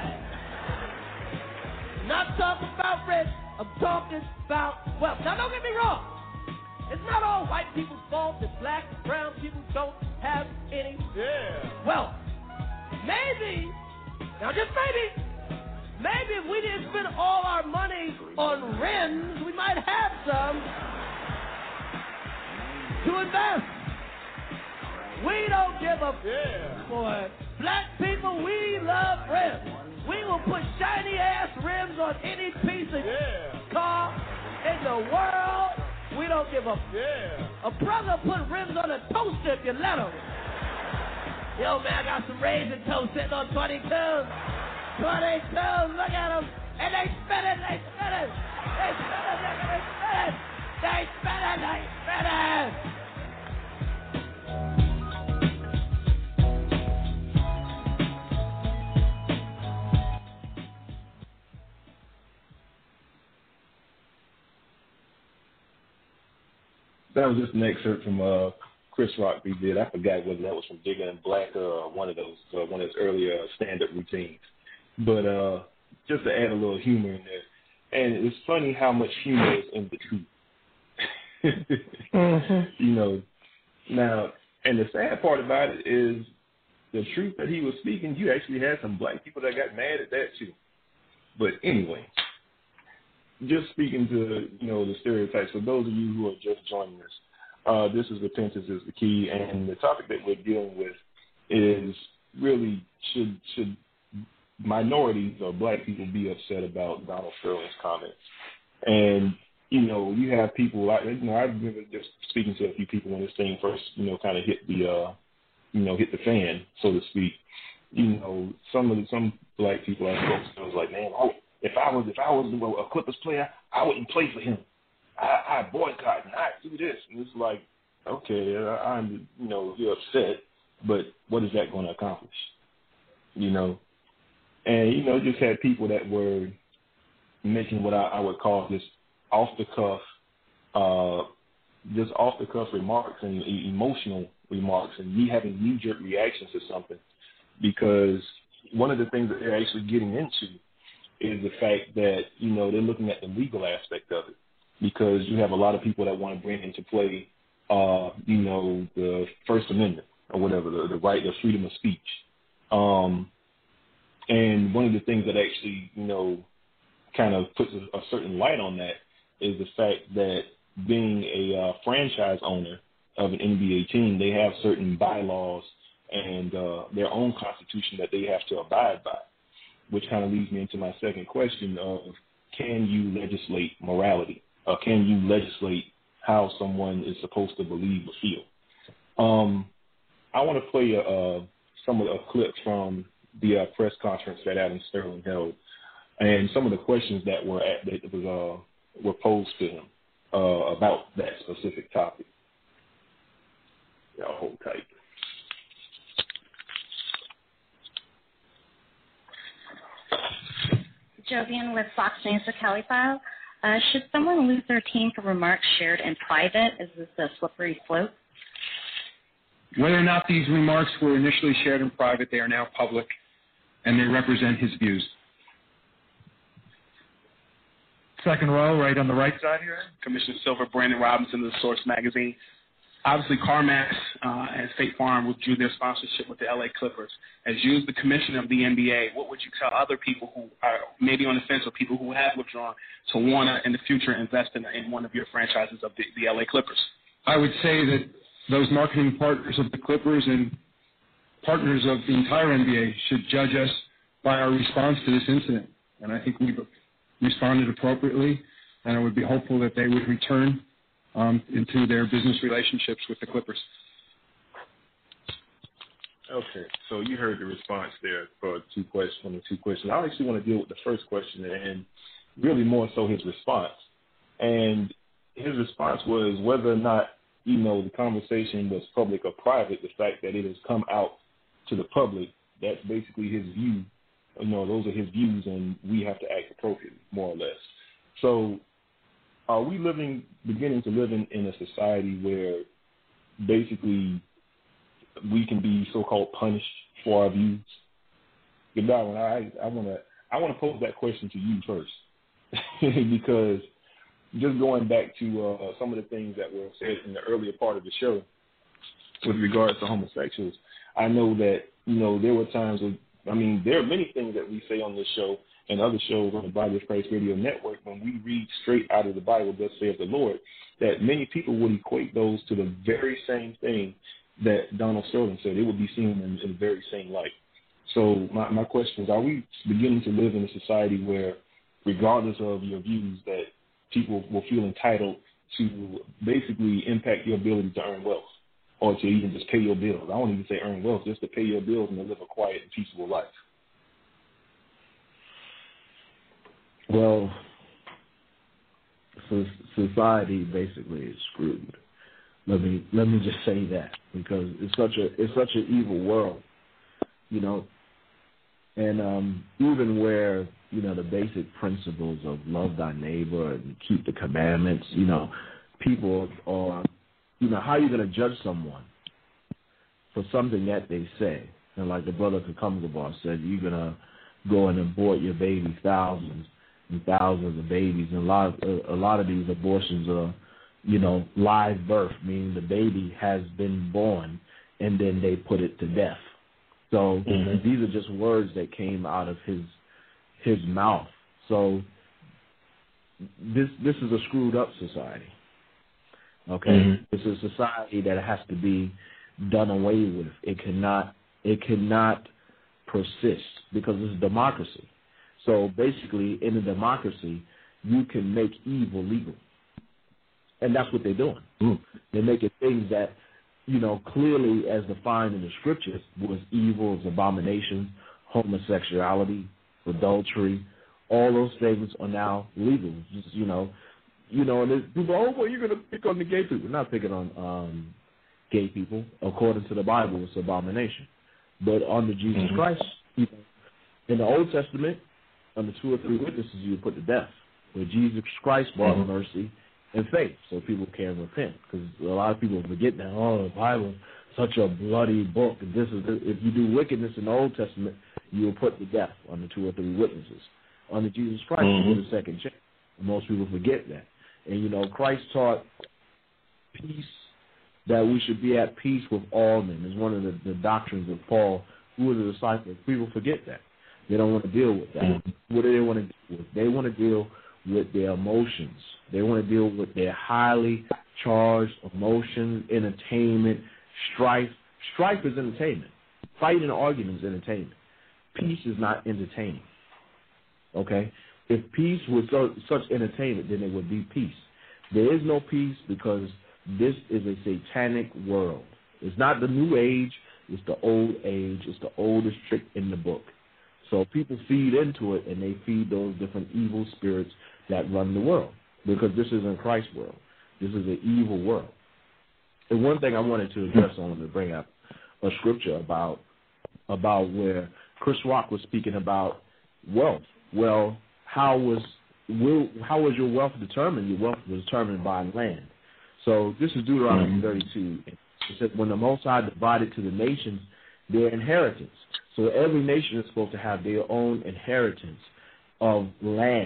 Not talking about rich, I'm talking about wealth. Now don't get me wrong. It's not all white people's fault that black and brown people don't have any yeah. wealth. Maybe, now just maybe, maybe if we didn't spend all our money on rims, we might have some to invest. We don't give a yeah. boy. Black people, we love rims. We will put shiny ass rims on any piece of yeah. car in the world. We don't give a yeah. A brother put rims on a toaster if you let him. Yo, man, I got some raisin toast sitting on twenty-twos. twenty-twos, look at them. And they spin it, they spin it. They spin it, they spin it. They spin it, they spin it. That was just an excerpt from uh, Chris Rock we did. I forgot whether that was from Bigger and Black or one of those, uh, one of his earlier stand-up routines. But uh, just to add a little humor in there. And it's funny how much humor is in the truth. mm-hmm. You know, now, and the sad part about it is the truth that he was speaking, you actually had some black people that got mad at that too. But anyway, just speaking to, you know, the stereotypes, for those of you who are just joining us, uh, this is Repentance is the Key, and the topic that we're dealing with is really should should minorities or black people be upset about Donald Sterling's comments. And, you know, you have people, like, you know, I remember just speaking to a few people when this thing first, you know, kind of hit the, uh, you know, hit the fan, so to speak. You know, some of the, some black people I spoke to was like, man, oh, if I was if I was a Clippers player, I wouldn't play for him. I, I boycott and I do this. And it's like, okay, I'm, you know, you're upset, but what is that going to accomplish? You know? And, you know, just had people that were making what I, I would call just off-the-cuff, uh, just off-the-cuff remarks and emotional remarks and me having knee-jerk reactions to something, because one of the things that they're actually getting into is the fact that, you know, they're looking at the legal aspect of it, because you have a lot of people that want to bring into play, uh, you know, the First Amendment or whatever, the, the right of freedom of speech. Um, and one of the things that actually, you know, kind of puts a, a certain light on that is the fact that being a uh, franchise owner of an N B A team, they have certain bylaws and uh, their own constitution that they have to abide by, which kind of leads me into my second question of, can you legislate morality? Or can you legislate how someone is supposed to believe or feel? Um, I want to play a, a, some of the clips from the uh, press conference that Adam Sterling held, and some of the questions that were at, that was uh, were posed to him uh, about that specific topic. Y'all hold tight. Jovian with Fox News, the Cali File. Uh, should someone lose their team for remarks shared in private? Is this a slippery slope? Whether or not these remarks were initially shared in private, they are now public, and they represent his views. second row, right on the right side here. Commissioner Silver, Brandon Robinson of the Source Magazine. Obviously, CarMax uh, and State Farm withdrew their sponsorship with the L A Clippers. As you, as the commissioner of the N B A, what would you tell other people who are maybe on the fence or people who have withdrawn to want to, in the future, invest in, in one of your franchises of the, the L A Clippers? I would say that those marketing partners of the Clippers and partners of the entire N B A should judge us by our response to this incident. And I think we've responded appropriately, and I would be hopeful that they would return um, into their business relationships with the Clippers. Okay, so you heard the response there for two questions, from the two questions. I actually want to deal with the first question and really more so his response. And his response was whether or not, you know, the conversation was public or private, the fact that it has come out to the public, that's basically his view. You know, those are his views, and we have to act appropriately, more or less. So are we living, beginning to live in, in a society where basically we can be so-called punished for our views? Good Darwin, I I want to I want to pose that question to you first, because just going back to uh, some of the things that were said in the earlier part of the show with regards to homosexuals, I know that, you know, there were times when, I mean, there are many things that we say on this show and other shows on the Body of Christ Radio Network when we read straight out of the Bible, thus saith the Lord, that many people would equate those to the very same thing that Donald Sterling said. It would be seen in, in the very same light. So my, my question is, are we beginning to live in a society where, regardless of your views, that people will feel entitled to basically impact your ability to earn wealth or to even just pay your bills? I won't even say earn wealth, just to pay your bills and to live a quiet and peaceful life. Well, so society basically is screwed. Let me let me just say that, because it's such a it's such an evil world, you know. And um, even where, you know, the basic principles of love thy neighbor and keep the commandments, you know, people are, you know, how are you going to judge someone for something that they say? And like the brother Kakumgabar said, you're going to go and abort your baby, thousands and thousands of babies. And a lot of, a lot of these abortions are, you know, live birth, meaning the baby has been born and then they put it to death. So mm-hmm. these are just words that came out of his his mouth. So this this is a screwed up society. Okay, mm-hmm. It's a society that has to be done away with. It cannot it cannot persist because it's a democracy. So basically, in a democracy, you can make evil legal, and that's what they're doing. Mm. They're making things that, you know, clearly as defined in the scriptures was evil, was abominations, homosexuality, adultery. All those things are now legal. Just, you know, you know, and there's people, oh, well, you're going to pick on the gay people. We're not picking on um, gay people. According to the Bible, it's abomination. But under Jesus mm-hmm. Christ, you know, in the Old Testament, under two or three witnesses, you would put to death. But Jesus Christ brought mm-hmm. mercy and faith, so people can repent. Because a lot of people forget that, oh, the Bible is such a bloody book. This is the, if you do wickedness in the Old Testament, you will put to death under two or three witnesses. Under Jesus Christ, mm-hmm. you get a second chance. And most people forget that. And, you know, Christ taught peace, that we should be at peace with all men. It's one of the, the doctrines of Paul, who was a disciple. People forget that. They don't want to deal with that. Mm-hmm. What do they want to deal with? They want to deal with their emotions. They want to deal with their highly charged emotions, entertainment, strife. Strife is entertainment. Fighting and argument is entertainment. Peace is not entertaining. Okay? If peace was so, such entertainment, then it would be peace. There is no peace because this is a satanic world. It's not the new age. It's the old age. It's the oldest trick in the book. So people feed into it, and they feed those different evil spirits that run the world, because this isn't Christ's world. This is an evil world. And one thing I wanted to address, I wanted to bring up a scripture about about where Chris Rock was speaking about wealth. Well, how was will, how was your wealth determined? Your wealth was determined by land. So this is Deuteronomy thirty-two. It says, when the Most High divided to the nations their inheritance. So every nation is supposed to have their own inheritance of land.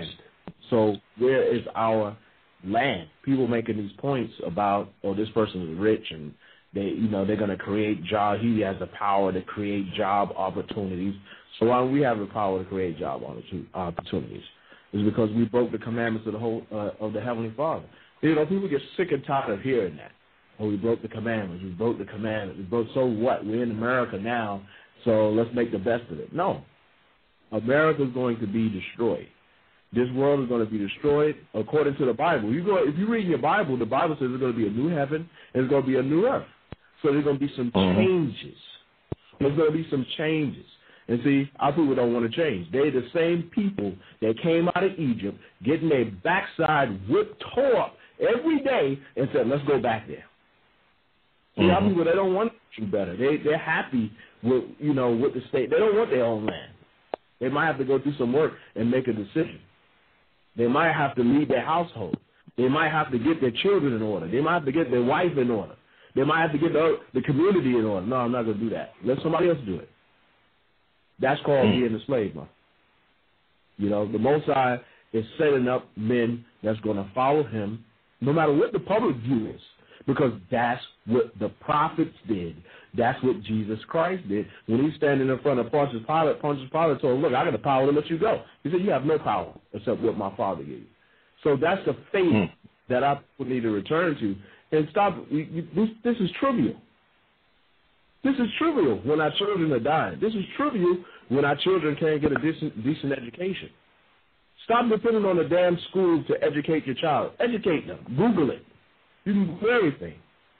So where is our land? People making these points about, oh, this person is rich and they, you know, they're going to create job. He has the power to create job opportunities. So why don't we have the power to create job opportunities? It's because we broke the commandments of the whole uh, of the Heavenly Father. You know, people get sick and tired of hearing that. Oh, we broke the commandments. We broke the commandments. We broke. So what? We're in America now, so let's make the best of it. No, America is going to be destroyed. This world is going to be destroyed according to the Bible. You go if you read your Bible, the Bible says there's going to be a new heaven and there's going to be a new earth. So there's going to be some mm-hmm. changes. There's going to be some changes. And see, our people don't want to change. They're the same people that came out of Egypt, getting their backside whipped, tore up every day, and said, let's go back there. See, mm-hmm. our people, they don't want to do better. They, they're happy with, you know, with the state. They don't want their own land. They might have to go through some work and make a decision. They might have to lead their household. They might have to get their children in order. They might have to get their wife in order. They might have to get the, the community in order. No, I'm not going to do that. Let somebody else do it. That's called mm. being a slave, man. You know, the Most High is setting up men that's going to follow him no matter what the public view is, because that's what the prophets did. That's what Jesus Christ did. When he's standing in front of Pontius Pilate, Pontius Pilate told him, look, I got the power to let you go. He said, you have no power except what my Father gave you. So that's the faith mm. that I need to return to. And stop, you, you, this, this is trivial. This is trivial when our children are dying. This is trivial when our children can't get a decent, decent education. Stop depending on the damn school to educate your child. Educate them. Google it. You can Google everything.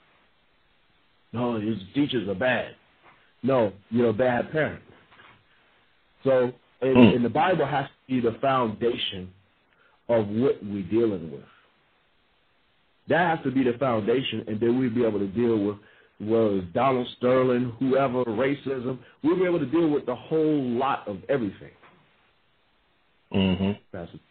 No, his teachers are bad. No, you're a bad parent. So, and, mm. and the Bible has to be the foundation of what we're dealing with. That has to be the foundation, and then we'll be able to deal with, well, Donald Sterling, whoever, racism. We'll be able to deal with the whole lot of everything. Mm-hmm. That's it.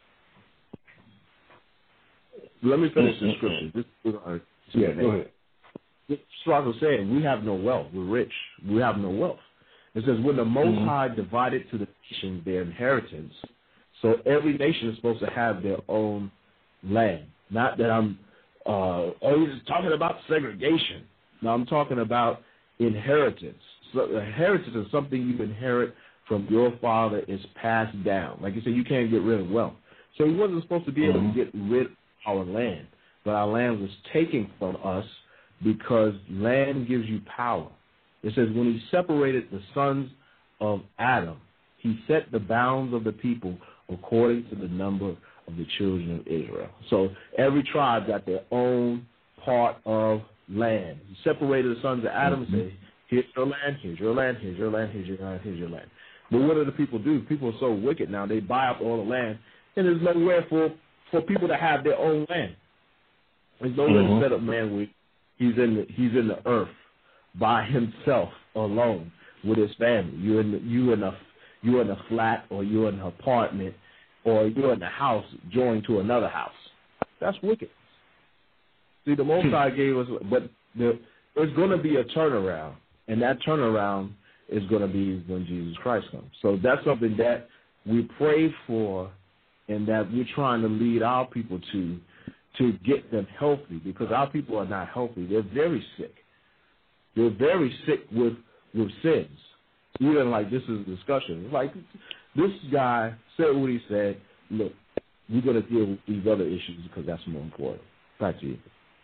Let me finish mm-hmm. the scripture. This, uh, yeah, go ahead. Just like I was saying, we have no wealth. We're rich. We have no wealth. It says, when the Most mm-hmm. High divided to the nations their inheritance, so every nation is supposed to have their own land. Not that I'm uh, always talking about segregation. No, I'm talking about inheritance. So inheritance is something you inherit from your father, is passed down. Like you said, you can't get rid of wealth. So he wasn't supposed to be able mm-hmm. to get rid of our land, but our land was taken from us because land gives you power. It says when he separated the sons of Adam, he set the bounds of the people according to the number of the children of Israel. So every tribe got their own part of land. He separated the sons of Adam and said, here's your land, here's your land, here's your land, here's your land, here's your land. But what do the people do? People are so wicked now. They buy up all the land, and there's nowhere for, for people to have their own land. There's nowhere mm-hmm. to set up man where he's in the, he's in the earth by himself alone with his family. You're in the, you in a you're in a flat, or you're in an apartment, or you're in a house joined to another house. That's wicked. See, the Most High gave us, but the, there's going to be a turnaround, and that turnaround is going to be when Jesus Christ comes. So that's something that we pray for, and that we're trying to lead our people to, to get them healthy, because our people are not healthy. They're very sick. They're very sick with, with sins. Even like this is a discussion. Like this guy said what he said. Look, we're going to deal with these other issues because that's more important. Back to you.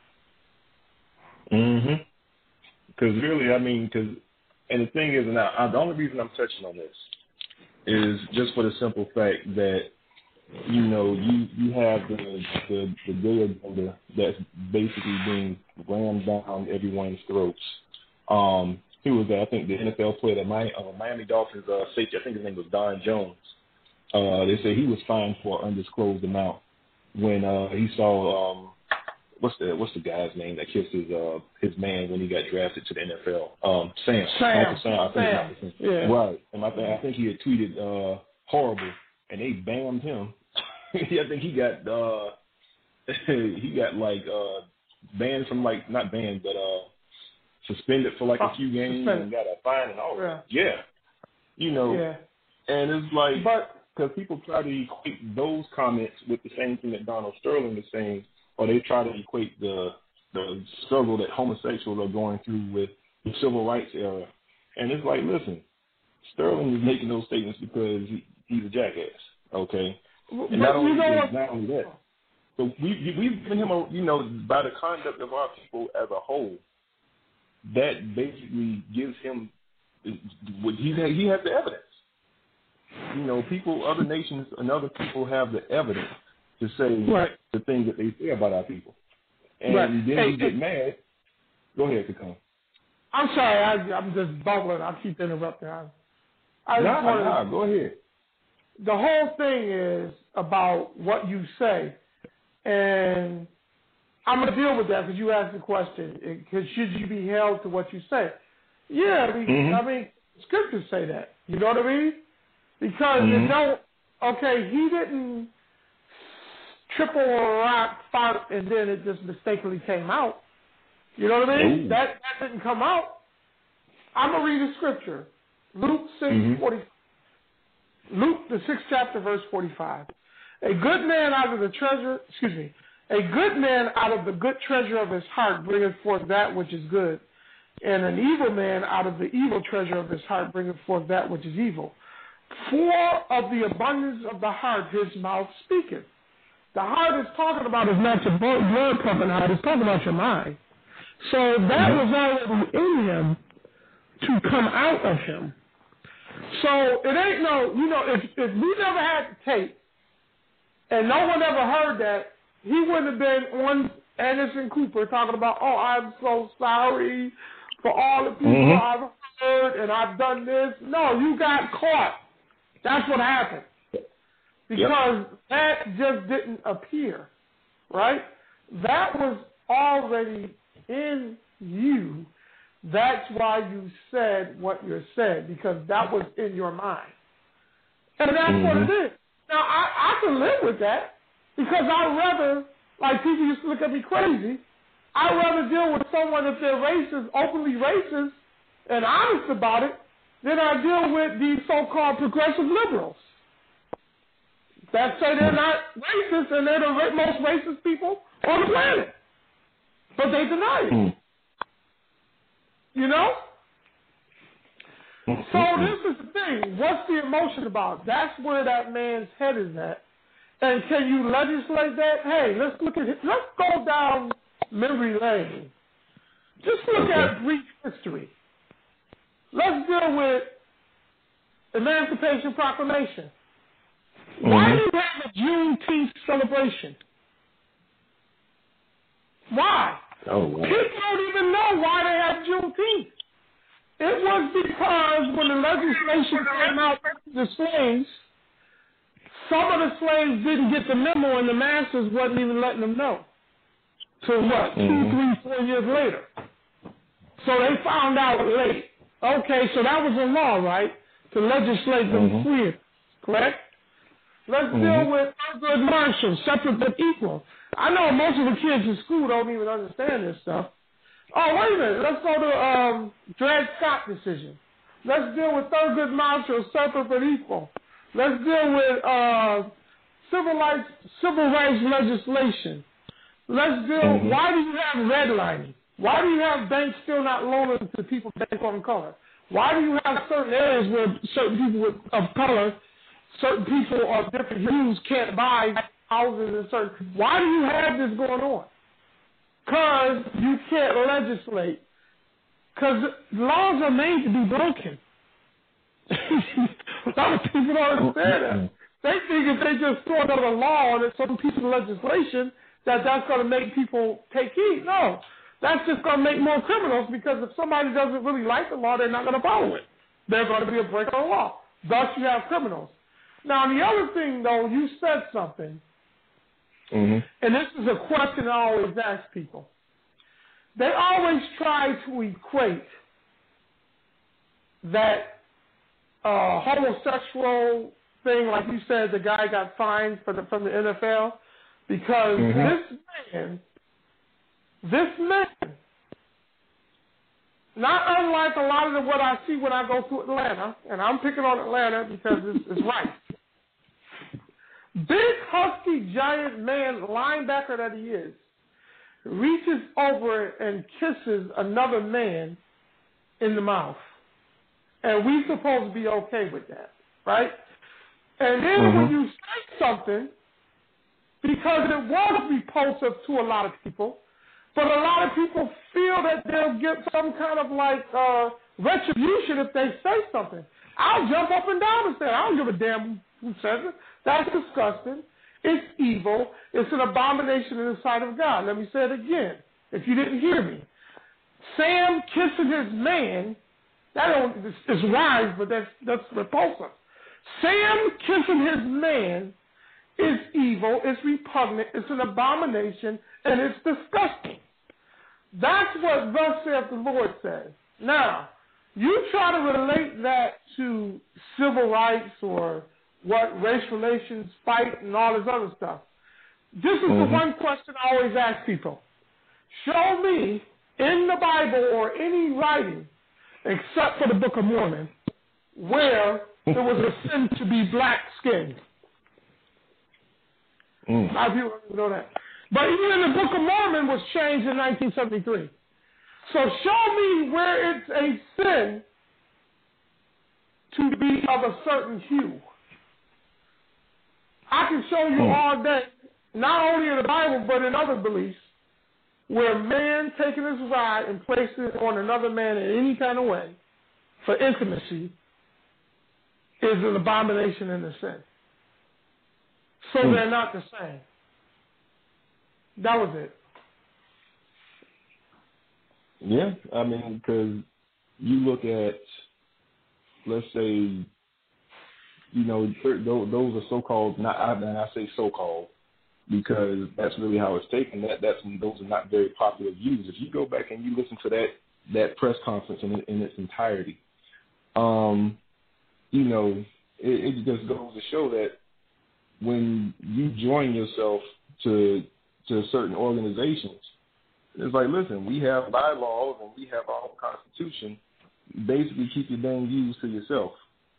Mm-hmm. Because really, I mean, because, and the thing is, now, the only reason I'm touching on this is just for the simple fact that, you know, you, you have the the, the gay agenda that's basically being rammed down everyone's throats. Um, he was, uh, I think, the N F L player that my uh, Miami Dolphins uh, safety, I think his name was Don Jones. Uh, they say he was fined for an undisclosed amount when uh, he saw um, what's the what's the guy's name that kissed his uh, his man when he got drafted to the N F L? Um, Sam. Sam. Sam. I think Sam. Yeah. Right. And I think I think he had tweeted uh, horrible, and they banned him. I think he got uh, he got like uh, banned from like not banned but uh, suspended for like a few games suspended. And got a fine and all that. Yeah. Yeah. You know. Yeah. And it's like, but because people try to equate those comments with the same thing that Donald Sterling is saying, or they try to equate the the struggle that homosexuals are going through with the civil rights era. And it's like, listen, Sterling is making those statements because he, he's a jackass, okay? And not only, not only that, so we, we've given him, a, you know, by the conduct of our people as a whole, that basically gives him, he he has the evidence. You know, people, other nations and other people have the evidence to say right. the things that they say about our people. And right. then hey, you get hey, mad. Go ahead, Kakon. I'm sorry, I, I'm just bubbling. I keep interrupting. I, I nah, nah, go ahead. The whole thing is about what you say. And I'm going to deal with that because you asked the question. Because should you be held to what you say? Yeah, I mean, mm-hmm. I mean, scriptures say that. You know what I mean? Because mm-hmm. it don't, okay, he didn't triple a rock, fart, and then it just mistakenly came out. You know what I mean? That that didn't come out. I'm going to read the scripture. Luke six mm-hmm. forty. Luke, the sixth chapter, verse forty-five. A good man out of the treasure, excuse me, a good man out of the good treasure of his heart bringeth forth that which is good, and an evil man out of the evil treasure of his heart bringeth forth that which is evil. For of the abundance of the heart his mouth speaketh. The heart is talking about is not your blood pumping heart, it's talking about your mind. So that was already in him to come out of him. So it ain't no, you know, if, if we never had the tape and no one ever heard that, he wouldn't have been on Anderson Cooper talking about, oh, I'm so sorry for all the people mm-hmm. I've heard and I've done this. No, you got caught. That's what happened. Because yep. that just didn't appear, right? That was already in you. That's why you said what you said, because that was in your mind. And that's mm-hmm. what it is. Now, I, I can live with that because I'd rather, like people used to look at me crazy, I'd rather deal with someone if they're racist, openly racist, and honest about it, than I deal with these so-called progressive liberals that say they're not racist and they're the most racist people on the planet. But they deny it. Mm. You know? Mm-hmm. So this is the thing. What's the emotion about? That's where that man's head is at. And can you legislate that? Hey, let's look at it. Let's go down memory lane. Just look okay. at brief history. Let's deal with Emancipation Proclamation. Mm-hmm. Why do you have a Juneteenth celebration? Why? Oh, wow. People don't even know why they have Juneteenth. It was because when the legislation came out the slaves, some of the slaves didn't get the memo and the masters wasn't even letting them know. So what, mm-hmm. two, three, four years later. So they found out late. Okay, so that was a law, right, to legislate them mm-hmm. free, correct? Let's mm-hmm. deal with Thurgood Marshall, separate but equal. I know most of the kids in school don't even understand this stuff. Oh, wait a minute. Let's go to um, Dred Scott decision. Let's deal with Thurgood Marshall, separate but equal. Let's deal with uh, civil rights, civil rights legislation. Let's deal. Mm-hmm. Why do you have redlining? Why do you have banks still not loaning to people of on color? Why do you have certain areas where certain people with, of color, certain people of different hues can't buy houses and certain? Why do you have this going on? Because you can't legislate. Because laws are made to be broken. A lot of people don't understand that. They think if they just throw another law on it, some piece of legislation, that that's going to make people take heed. No. That's just going to make more criminals, because if somebody doesn't really like the law, they're not going to follow it. They're going to be a breaker of the law. Thus, you have criminals. Now, the other thing, though, you said something, mm-hmm. and this is a question I always ask people. They always try to equate that uh, homosexual thing, like you said, the guy got fined for the, from the N F L, because mm-hmm. this man... This man, not unlike a lot of what I see when I go to Atlanta, and I'm picking on Atlanta because it's, it's right. Big, husky, giant man, linebacker that he is, reaches over and kisses another man in the mouth. And we supposed to be okay with that, right? And then mm-hmm. when you say something, because it was repulsive to a lot of people, but a lot of people feel that they'll get some kind of like uh, retribution if they say something. I'll jump up and down and say, I don't give a damn who says it. That's disgusting. It's evil. It's an abomination in the sight of God. Let me say it again, if you didn't hear me. Sam kissing his man, that don't, it's, it's wise, but that's, that's repulsive. Sam kissing his man is evil, it's repugnant, it's an abomination, and it's disgusting. That's what thus saith the Lord says. Now, you try to relate that to civil rights or what race relations fight and all this other stuff. This is mm-hmm. the one question I always ask people. Show me in the Bible or any writing, except for the Book of Mormon, where there was a sin to be black-skinned. Mm. A lot of people don't know that. But even the Book of Mormon was changed in nineteen seventy-three. So show me where it's a sin to be of a certain hue. I can show you mm. all day, not only in the Bible, but in other beliefs, where man taking his rod and placing it on another man in any kind of way for intimacy is an abomination and a sin. So mm. they're not the same. That was it. Yeah, I mean, because you look at, let's say, you know, those are so-called, not, and I say so-called, because that's really how it's taken. That that's those are not very popular views. If you go back and you listen to that that press conference in, in its entirety, um, you know, it, it just goes to show that when you join yourself to to certain organizations, it's like, listen, we have bylaws and we have our own constitution. Basically, keep your dang views to yourself.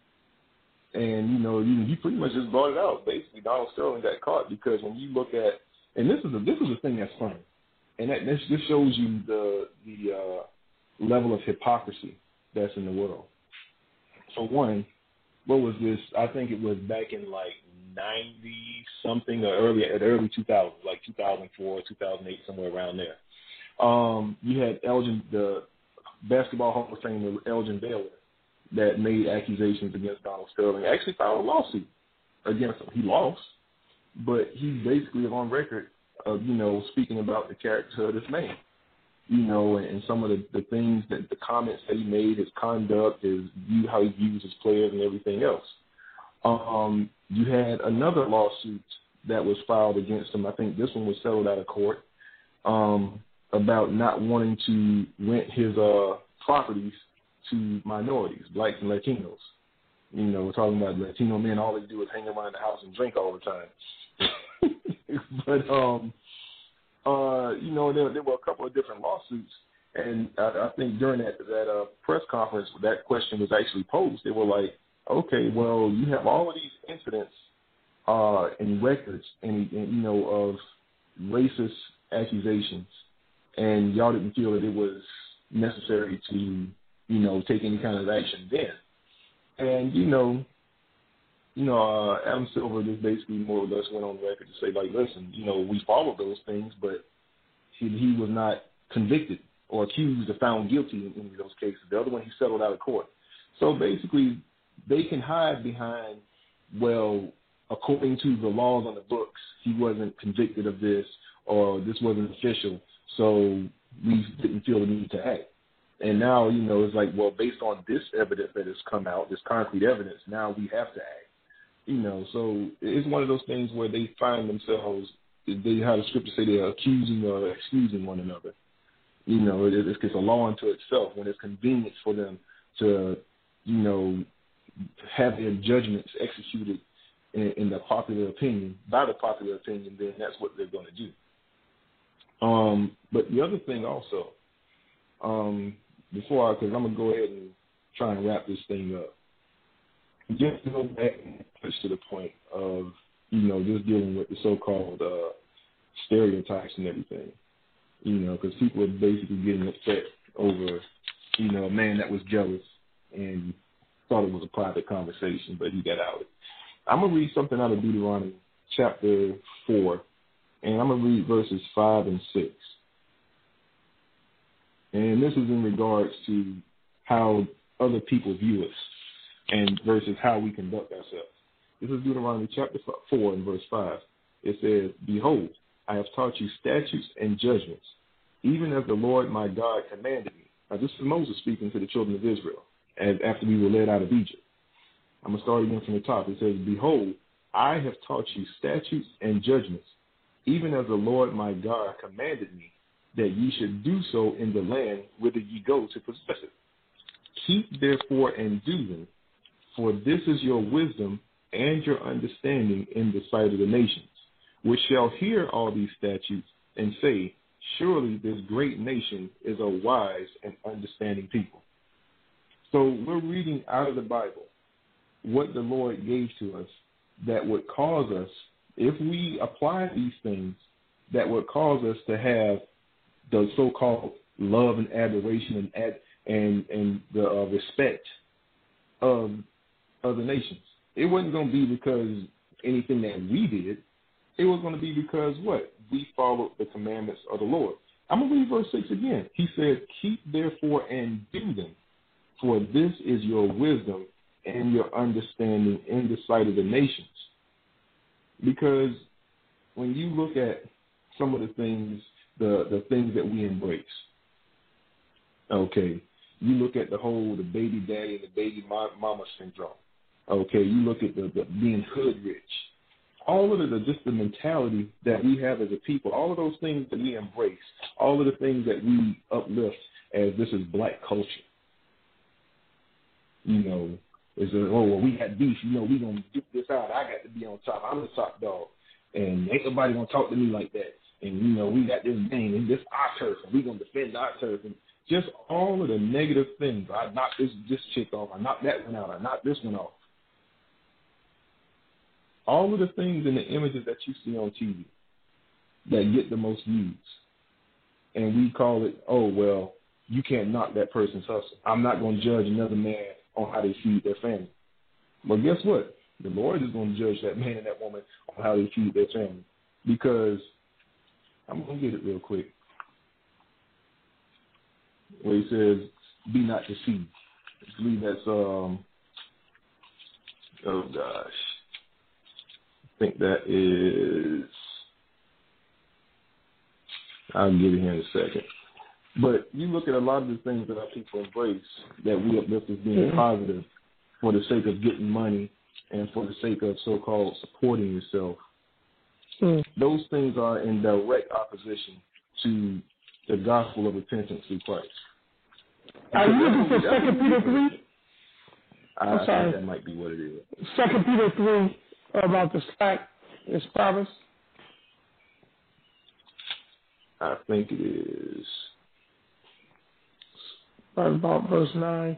And, you know, you, you pretty much just brought it out. Basically, Donald Sterling got caught because when you look at, and this is a, this is a thing that's funny, and that, this, this shows you the the uh, level of hypocrisy that's in the world. For one, what was this? I think it was back in like ninety something or early at early two thousands, like two thousand four, two thousand eight, somewhere around there. Um, you had Elgin, the basketball Hall of Famer Elgin Baylor, that made accusations against Donald Sterling. Actually filed a lawsuit against him. He lost, but he's basically on record of, you know, speaking about the character of this man, you know, and, and some of the, the things that the comments that he made, his conduct, his view, how he views his players and everything else. Um, you had another lawsuit that was filed against him. I think this one was settled out of court, um, about not wanting to rent his uh, properties to minorities, blacks and Latinos. You know, we're talking about Latino men, all they do is hang around the house and drink all the time. but, um, uh, you know, there, there were a couple of different lawsuits, and I, I think during that, that uh, press conference, that question was actually posed. They were like, okay, well, you have all of these incidents uh, and records, and, and, you know, of racist accusations, and y'all didn't feel that it was necessary to, you know, take any kind of action then. And, you know, you know, uh, Adam Silver just basically more or less went on record to say, like, listen, you know, we followed those things, but he, he was not convicted or accused or found guilty in any of those cases. The other one, he settled out of court. So basically, they can hide behind, well, according to the laws on the books, he wasn't convicted of this or this wasn't official, so we didn't feel the need to act. And now, you know, it's like, well, based on this evidence that has come out, this concrete evidence, now we have to act. You know, so it's one of those things where they find themselves, they have the scripture say they're accusing or excusing one another. You know, it, it's, it's a law unto itself. When it's convenient for them to, you know, have their judgments executed in, in the popular opinion, by the popular opinion, then that's what they're going to do. Um, but the other thing also, um, before I, because I'm going to go ahead and try and wrap this thing up, just to go back and touch to the point of, you know, just dealing with the so-called uh, stereotypes and everything, you know, because people are basically getting upset over, you know, a man that was jealous and thought it was a private conversation, but he got out. I'm going to read something out of Deuteronomy chapter four, and I'm going to read verses five and six. And this is in regards to how other people view us and versus how we conduct ourselves. This is Deuteronomy chapter four and verse five. It says, "Behold, I have taught you statutes and judgments, even as the Lord my God commanded me." Now, this is Moses speaking to the children of Israel as after we were led out of Egypt. I'm going to start again from the top. It says, "Behold, I have taught you statutes and judgments, even as the Lord my God commanded me, that ye should do so in the land whither ye go to possess it. Keep therefore and do them, for this is your wisdom and your understanding in the sight of the nations, which shall hear all these statutes and say, surely this great nation is a wise and understanding people." So we're reading out of the Bible what the Lord gave to us that would cause us, if we apply these things, that would cause us to have the so-called love and adoration and ad, and, and the uh, respect of other nations. It wasn't going to be because anything that we did. It was going to be because what? We followed the commandments of the Lord. I'm going to read verse six again. He said, "Keep therefore and do them, for this is your wisdom and your understanding in the sight of the nations." Because when you look at some of the things, the, the things that we embrace, okay, you look at the whole, the baby daddy and the baby mama syndrome. Okay, you look at the, the being hood rich. All of the, the, just the mentality that we have as a people, all of those things that we embrace, all of the things that we uplift as this is black culture. You know, is a, oh, well, we got beef, you know, we going to duke this out. I got to be on top. I'm the top dog. And ain't nobody going to talk to me like that. And, you know, we got this game and this our turf, and we going to defend our turf. And just all of the negative things. I knocked this, this chick off. I knocked that one out. I knocked this one off. All of the things and the images that you see on T V that get the most views. And we call it, oh, well, you can't knock that person's hustle. I'm not going to judge another man on how they feed their family. But guess what? The Lord is going to judge that man and that woman on how they feed their family. Because, I'm going to get it real quick, where he says, be not deceived. I believe that's, um, oh, gosh. I think that is, I'll get it here in a second. But you look at a lot of the things that our people embrace that we uplift as being mm-hmm. positive for the sake of getting money and for the sake of so-called supporting yourself. Mm. Those things are in direct opposition to the gospel of repentance through Christ. Are you looking for Second Peter three? I, I'm I sorry. think that might be what it is. Second Peter three about the slack is promised. I think it is. Right about verse nine.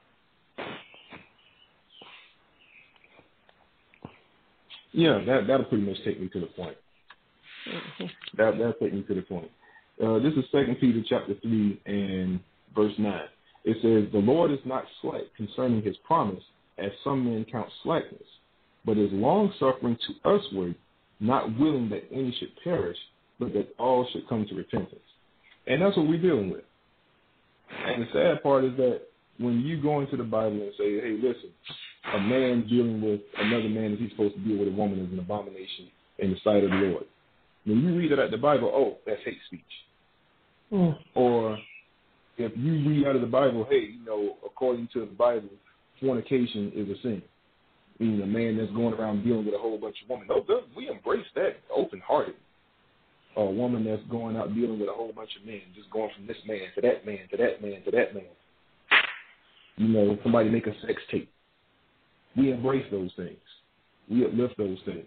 Yeah, that, that'll pretty much take me to the point. Mm-hmm. That, that'll take me to the point. Uh, this is Second Peter chapter three and verse nine. It says, "The Lord is not slack concerning his promise, as some men count slackness, but is long-suffering to usward, not willing that any should perish, but that all should come to repentance." And that's what we're dealing with. And the sad part is that when you go into the Bible and say, hey, listen, a man dealing with another man that he's supposed to deal with a woman is an abomination in the sight of the Lord. When you read it at the Bible, oh, that's hate speech. Mm. Or if you read out of the Bible, hey, you know, according to the Bible, fornication is a sin. Meaning a man that's going around dealing with a whole bunch of women. No, we embrace that open-hearted. Or a woman that's going out dealing with a whole bunch of men, just going from this man to that man to that man to that man. You know, somebody make a sex tape. We embrace those things. We uplift those things.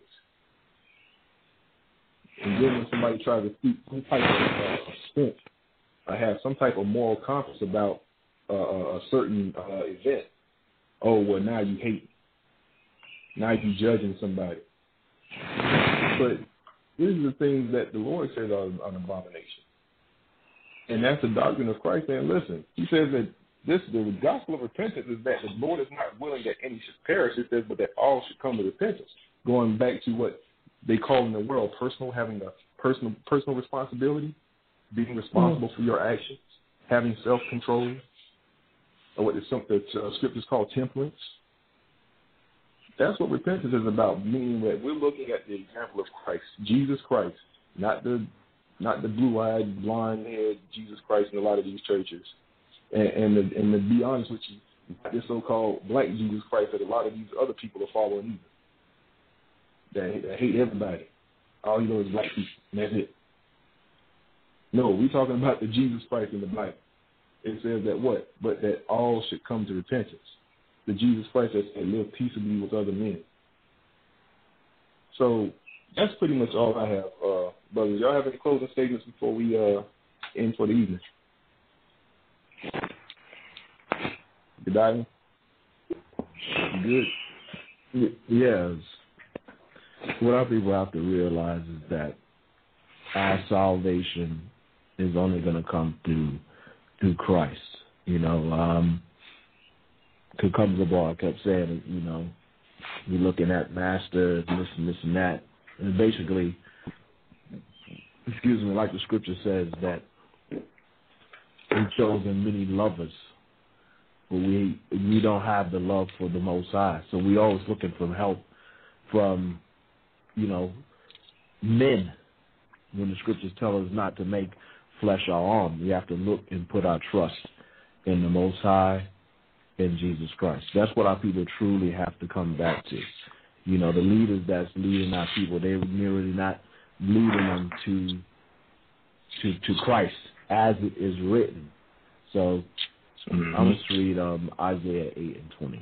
And then when somebody tries to speak some type of uh, sense, I have some type of moral compass about uh, a certain uh, event, oh, well, now you hate. Now you judging somebody. But these are the things that the Lord says are an abomination. And that's the doctrine of Christ. And listen, he says that this the gospel of repentance is that the Lord is not willing that any should perish. It says, but that all should come to repentance. Going back to what they call in the world personal, having a personal personal responsibility, being responsible for your actions, having self-control, or what the, the uh, scriptures call temperance. That's what repentance is about, meaning that we're looking at the example of Christ, Jesus Christ, not the not the blue-eyed, blonde-haired Jesus Christ in a lot of these churches. And, and, the, and to be honest with you, not this so-called black Jesus Christ that a lot of these other people are following either. That, that hate everybody. All you know is black people, and that's it. No, we're talking about the Jesus Christ in the Bible. It says that what? But that all should come to repentance. The Jesus Christ that said, live peaceably with other men. So that's pretty much all I have. Uh, brothers, y'all have any closing statements before we uh, end for the evening? You diving? Good. Yes. What our people have to realize is that our salvation is only going to come through through Christ. You know, um, to come to the bar, I kept saying, you know, we're looking at master, this and this and that. And basically, excuse me, like the scripture says that we've chosen many lovers, but we we don't have the love for the Most High. So we always looking for help from, you know, men. When the scriptures tell us not to make flesh our arm, we have to look and put our trust in the Most High, in Jesus Christ. That's what our people truly have to come back to. You know, the leaders that's leading our people, they're really not leading them to to to Christ as it is written. So mm-hmm. I'm going to read um, Isaiah eight and twenty.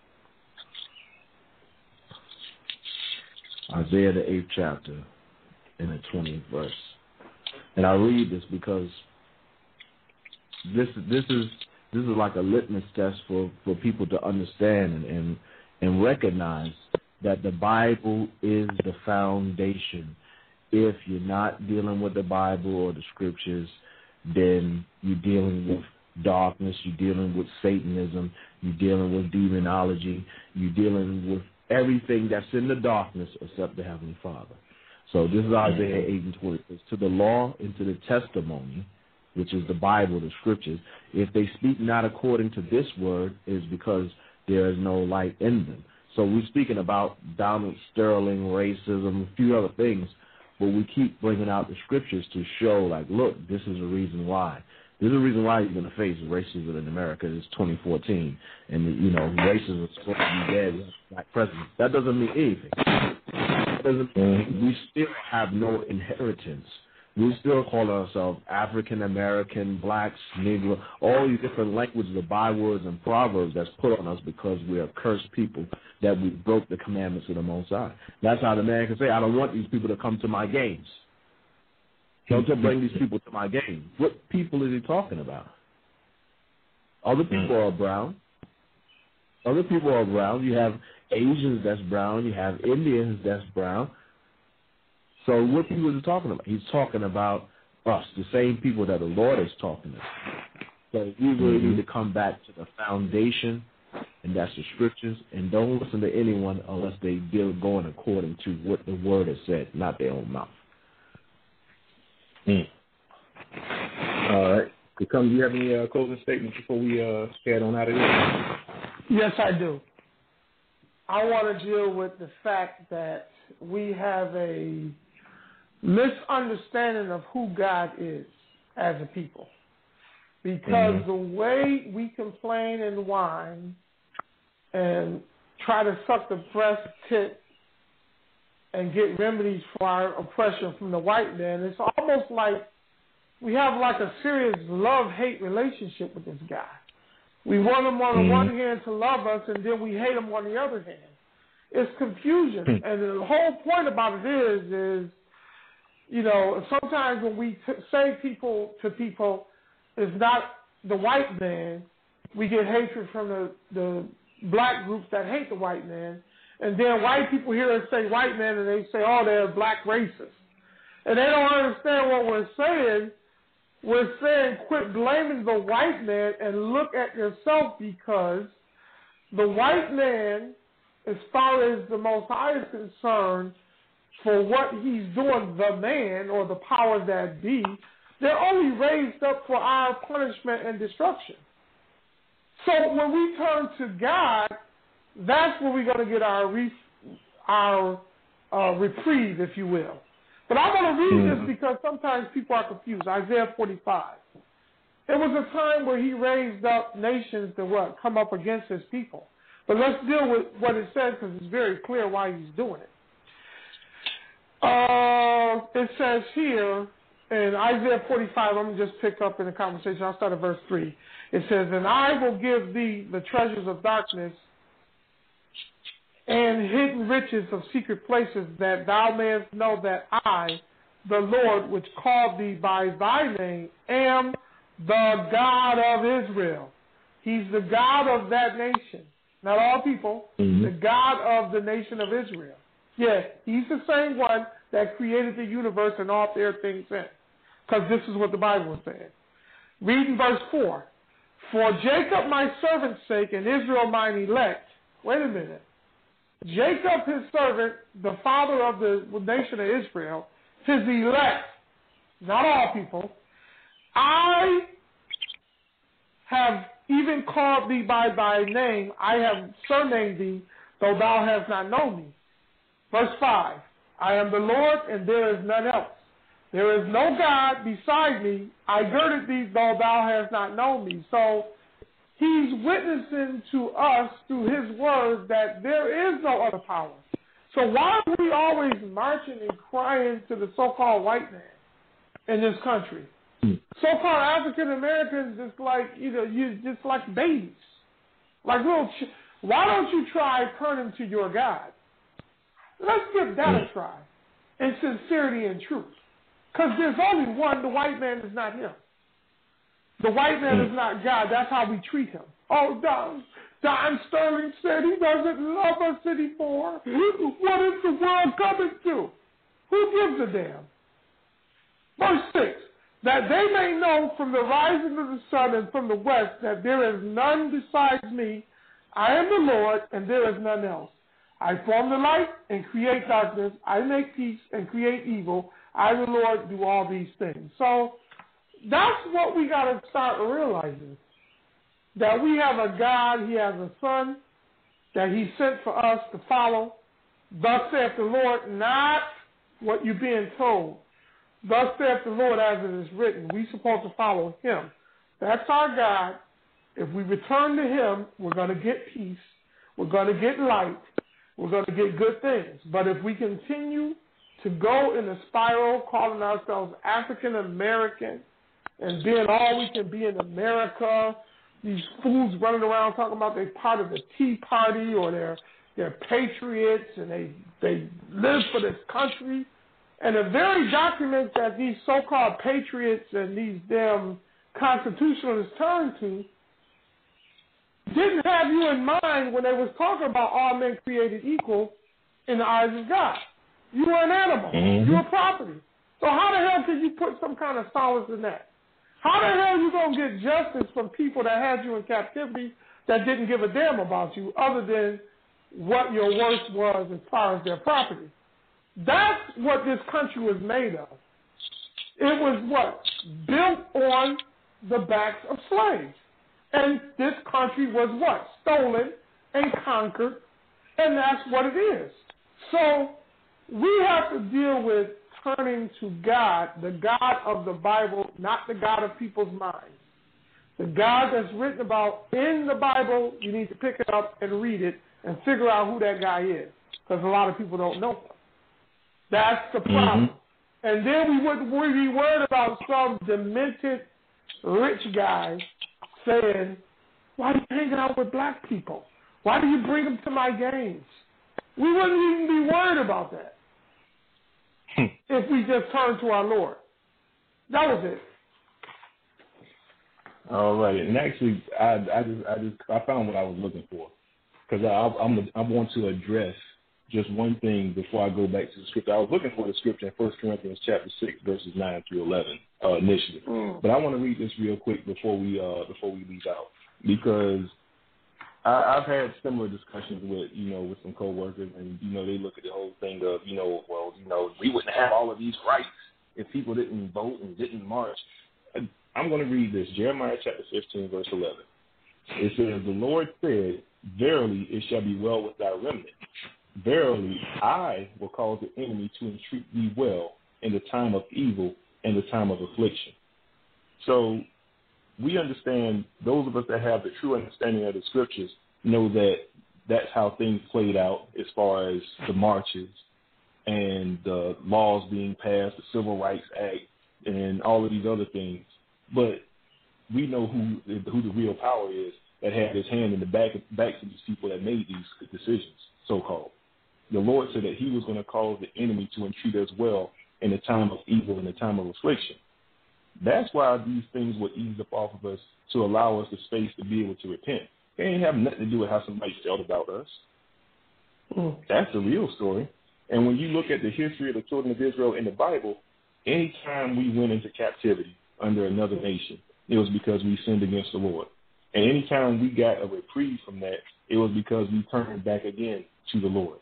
Isaiah the eighth chapter in the twentieth verse. And I read this because this this is this is like a litmus test for, for people to understand and, and and recognize that the Bible is the foundation. If you're not dealing with the Bible or the scriptures, then you're dealing with darkness, you're dealing with Satanism, you're dealing with demonology, you're dealing with everything that's in the darkness except the Heavenly Father. So this is Isaiah eight and twenty. It's to the law and to the testimony, which is the Bible, the scriptures. If they speak not according to this word, it is because there is no light in them. So we're speaking about Donald Sterling, racism, a few other things, but we keep bringing out the scriptures to show, like, look, this is a reason why. This is a reason why you're going to face racism in America. It's twenty fourteen, and, you know, racism is supposed to be dead, black president. That doesn't mean anything. That doesn't mean we still have no inheritance. We still call ourselves African American, blacks, Negro, all these different languages of bywords and proverbs that's put on us because we are cursed people, that we broke the commandments of the Most High. That's how the man can say, I don't want these people to come to my games. Don't bring these people to my game. What people is he talking about? Other people are brown. Other people are brown. You have Asians that's brown. You have Indians that's brown. So what people is he talking about? He's talking about us, the same people that the Lord is talking to. So we really mm-hmm. need to come back to the foundation, and that's the scriptures, and don't listen to anyone unless they deal going according to what the word has said, not their own mouth. Mm. All right. Come, do you have any uh, closing statements before we uh, head on out of here? Yes, I do. I want to deal with the fact that we have a misunderstanding of who God is as a people. Because mm-hmm. the way we complain and whine and try to suck the breast tit and get remedies for our oppression from the white man, it's almost like we have like a serious love-hate relationship with this guy. We want him on the mm-hmm. one hand to love us, and then we hate him on the other hand. It's confusion. Mm-hmm. And the whole point about it is, is you know, sometimes when we t- say people to people, it's not the white man, we get hatred from the, the black groups that hate the white man. And then white people hear us say white man, and they say, oh, they're black racists. And they don't understand what we're saying. We're saying quit blaming the white man and look at yourself, because the white man, as far as the Most High is concerned, for what he's doing, the man or the power that be, they're only raised up for our punishment and destruction. So when we turn to God, that's where we're going to get our re- our uh, reprieve, if you will. But I'm going to read mm-hmm. this because sometimes people are confused. Isaiah forty-five. There was a time where he raised up nations to what? Come up against his people. But let's deal with what it says, because it's very clear why he's doing it. Uh, it says here in Isaiah forty-five, I'm going to just pick up in the conversation. I'll start at verse three. It says, and I will give thee the treasures of darkness and hidden riches of secret places, that thou mayest know that I, the Lord, which called thee by thy name, am the God of Israel. He's the God of that nation. Not all people, mm-hmm. the God of the nation of Israel. Yeah, he's the same one that created the universe and all their things in. Because this is what the Bible is saying. Reading verse four. For Jacob my servant's sake and Israel mine elect. Wait a minute. Jacob his servant, the father of the nation of Israel, his elect, not all people, I have even called thee by thy name, I have surnamed thee, though thou hast not known me. Verse five, I am the Lord, and there is none else. There is no God beside me. I girded thee, though thou hast not known me. So he's witnessing to us through his words that there is no other power. So why are we always marching and crying to the so-called white man in this country? So-called African Americans just like, you know, you just like babies, like little. Ch- why don't you try turning to your God? Let's give that a try, in sincerity and truth, because there's only one. The white man is not him. The white man is not God. That's how we treat him. Oh, Don, Don Sterling said he doesn't love us anymore. What is the world coming to? Who gives a damn? Verse six. That they may know from the rising of the sun and from the west that there is none besides me. I am the Lord, and there is none else. I form the light and create darkness. I make peace and create evil. I, the Lord, do all these things. So that's what we got to start realizing, that we have a God, he has a son that he sent for us to follow. Thus saith the Lord, not what you're being told. Thus saith the Lord, as it is written. We're supposed to follow him. That's our God. If we return to him, we're going to get peace. We're going to get light. We're going to get good things. But if we continue to go in a spiral, calling ourselves African American and being all we can be in America, these fools running around talking about they're part of the Tea Party or they're, they're patriots and they, they live for this country. And the very documents that these so-called patriots and these damn constitutionalists turn to didn't have you in mind when they was talking about all men created equal in the eyes of God. You were an animal. Mm-hmm. You were property. So how the hell can you put some kind of solace in that? How the hell are you going to get justice from people that had you in captivity that didn't give a damn about you other than what your worth was as far as their property? That's what this country was made of. It was what? Built on the backs of slaves. And this country was what? Stolen and conquered, and that's what it is. So we have to deal with turning to God, the God of the Bible, not the God of people's minds. The God that's written about in the Bible, you need to pick it up and read it and figure out who that guy is, because a lot of people don't know him. That's the problem. Mm-hmm. And then we wouldn't be worried about some demented rich guy saying, why are you hanging out with black people? Why do you bring them to my games? We wouldn't even be worried about that if we just turned to our Lord. That was it. All right. And actually, I, I, just, I, just, I found what I was looking for. because I, I'm, I want to address just one thing before I go back to the scripture. I was looking for the scripture in First Corinthians chapter six, verses nine through eleven uh, initially. Mm. But I want to read this real quick before we uh, before we leave out, because I, I've had similar discussions with, you know, with some coworkers, and, you know, they look at the whole thing of, you know, well, you know, we wouldn't have all of these rights if people didn't vote and didn't march. I'm going to read this, Jeremiah chapter fifteen, verse eleven. It says, the Lord said, verily it shall be well with thy remnant. Verily, I will cause the enemy to entreat thee well in the time of evil and the time of affliction. So we understand, those of us that have the true understanding of the scriptures know that that's how things played out as far as the marches and the laws being passed, the Civil Rights Act, and all of these other things. But we know who who the real power is that had his hand in the back, backs of these people that made these decisions, so-called. The Lord said that he was going to cause the enemy to entreat us well in the time of evil and the time of affliction. That's why these things would ease up off of us to allow us the space to be able to repent. They ain't have nothing to do with how somebody felt about us. Mm. That's the real story. And when you look at the history of the children of Israel in the Bible, anytime we went into captivity under another nation, it was because we sinned against the Lord. And anytime we got a reprieve from that, it was because we turned back again to the Lord.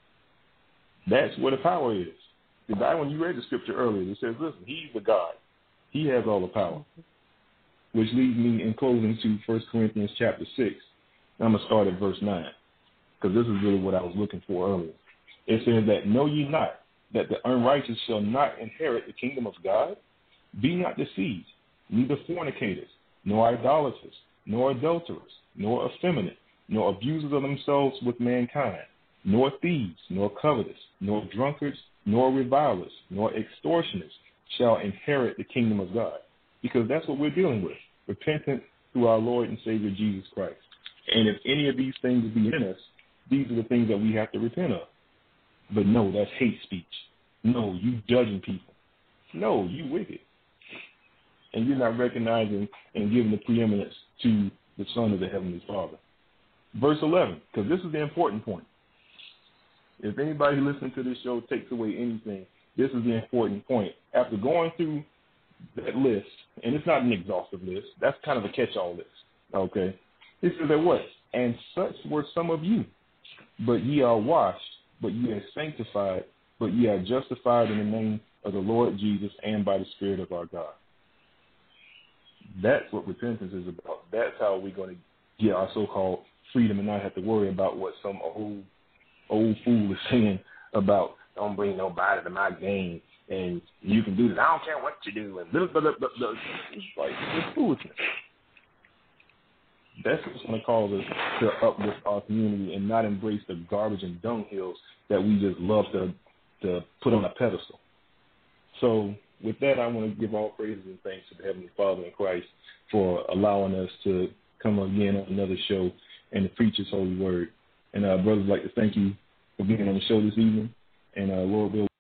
That's where the power is. The Bible, when you read the scripture earlier, it says, listen, he's the God. He has all the power. Which leads me in closing to First Corinthians chapter six. I'm going to start at verse nine, because this is really what I was looking for earlier. It says that, know ye not that the unrighteous shall not inherit the kingdom of God? Be not deceived, neither fornicators, nor idolaters, nor adulterers, nor effeminate, nor abusers of themselves with mankind, nor thieves, nor covetous, nor drunkards, nor revilers, nor extortioners shall inherit the kingdom of God. Because that's what we're dealing with, repentance through our Lord and Savior Jesus Christ. And if any of these things be in us, these are the things that we have to repent of. But no, that's hate speech. No, you judging people. No, you wicked. And you're not recognizing and giving the preeminence to the Son of the Heavenly Father. Verse eleven, because this is the important point. If anybody listening to this show takes away anything, this is the important point. After going through that list, and it's not an exhaustive list, that's kind of a catch-all list, okay? It says that what? And such were some of you, but ye are washed, but ye are sanctified, but ye are justified in the name of the Lord Jesus and by the Spirit of our God. That's what repentance is about. That's how we're going to get our so-called freedom and not have to worry about what some old old fool is saying about don't bring nobody to my game and you can do this. I don't care what you do. And blah, blah, blah, blah, blah. It's like it's foolishness. That's what's going to cause us to uplift our community and not embrace the garbage and dunghills that we just love to to put on a pedestal. So with that, I want to give all praises and thanks to the Heavenly Father in Christ for allowing us to come again on another show and to preach His holy word. And uh, brothers, I'd like to thank you for being on the show this evening. And uh, Lord will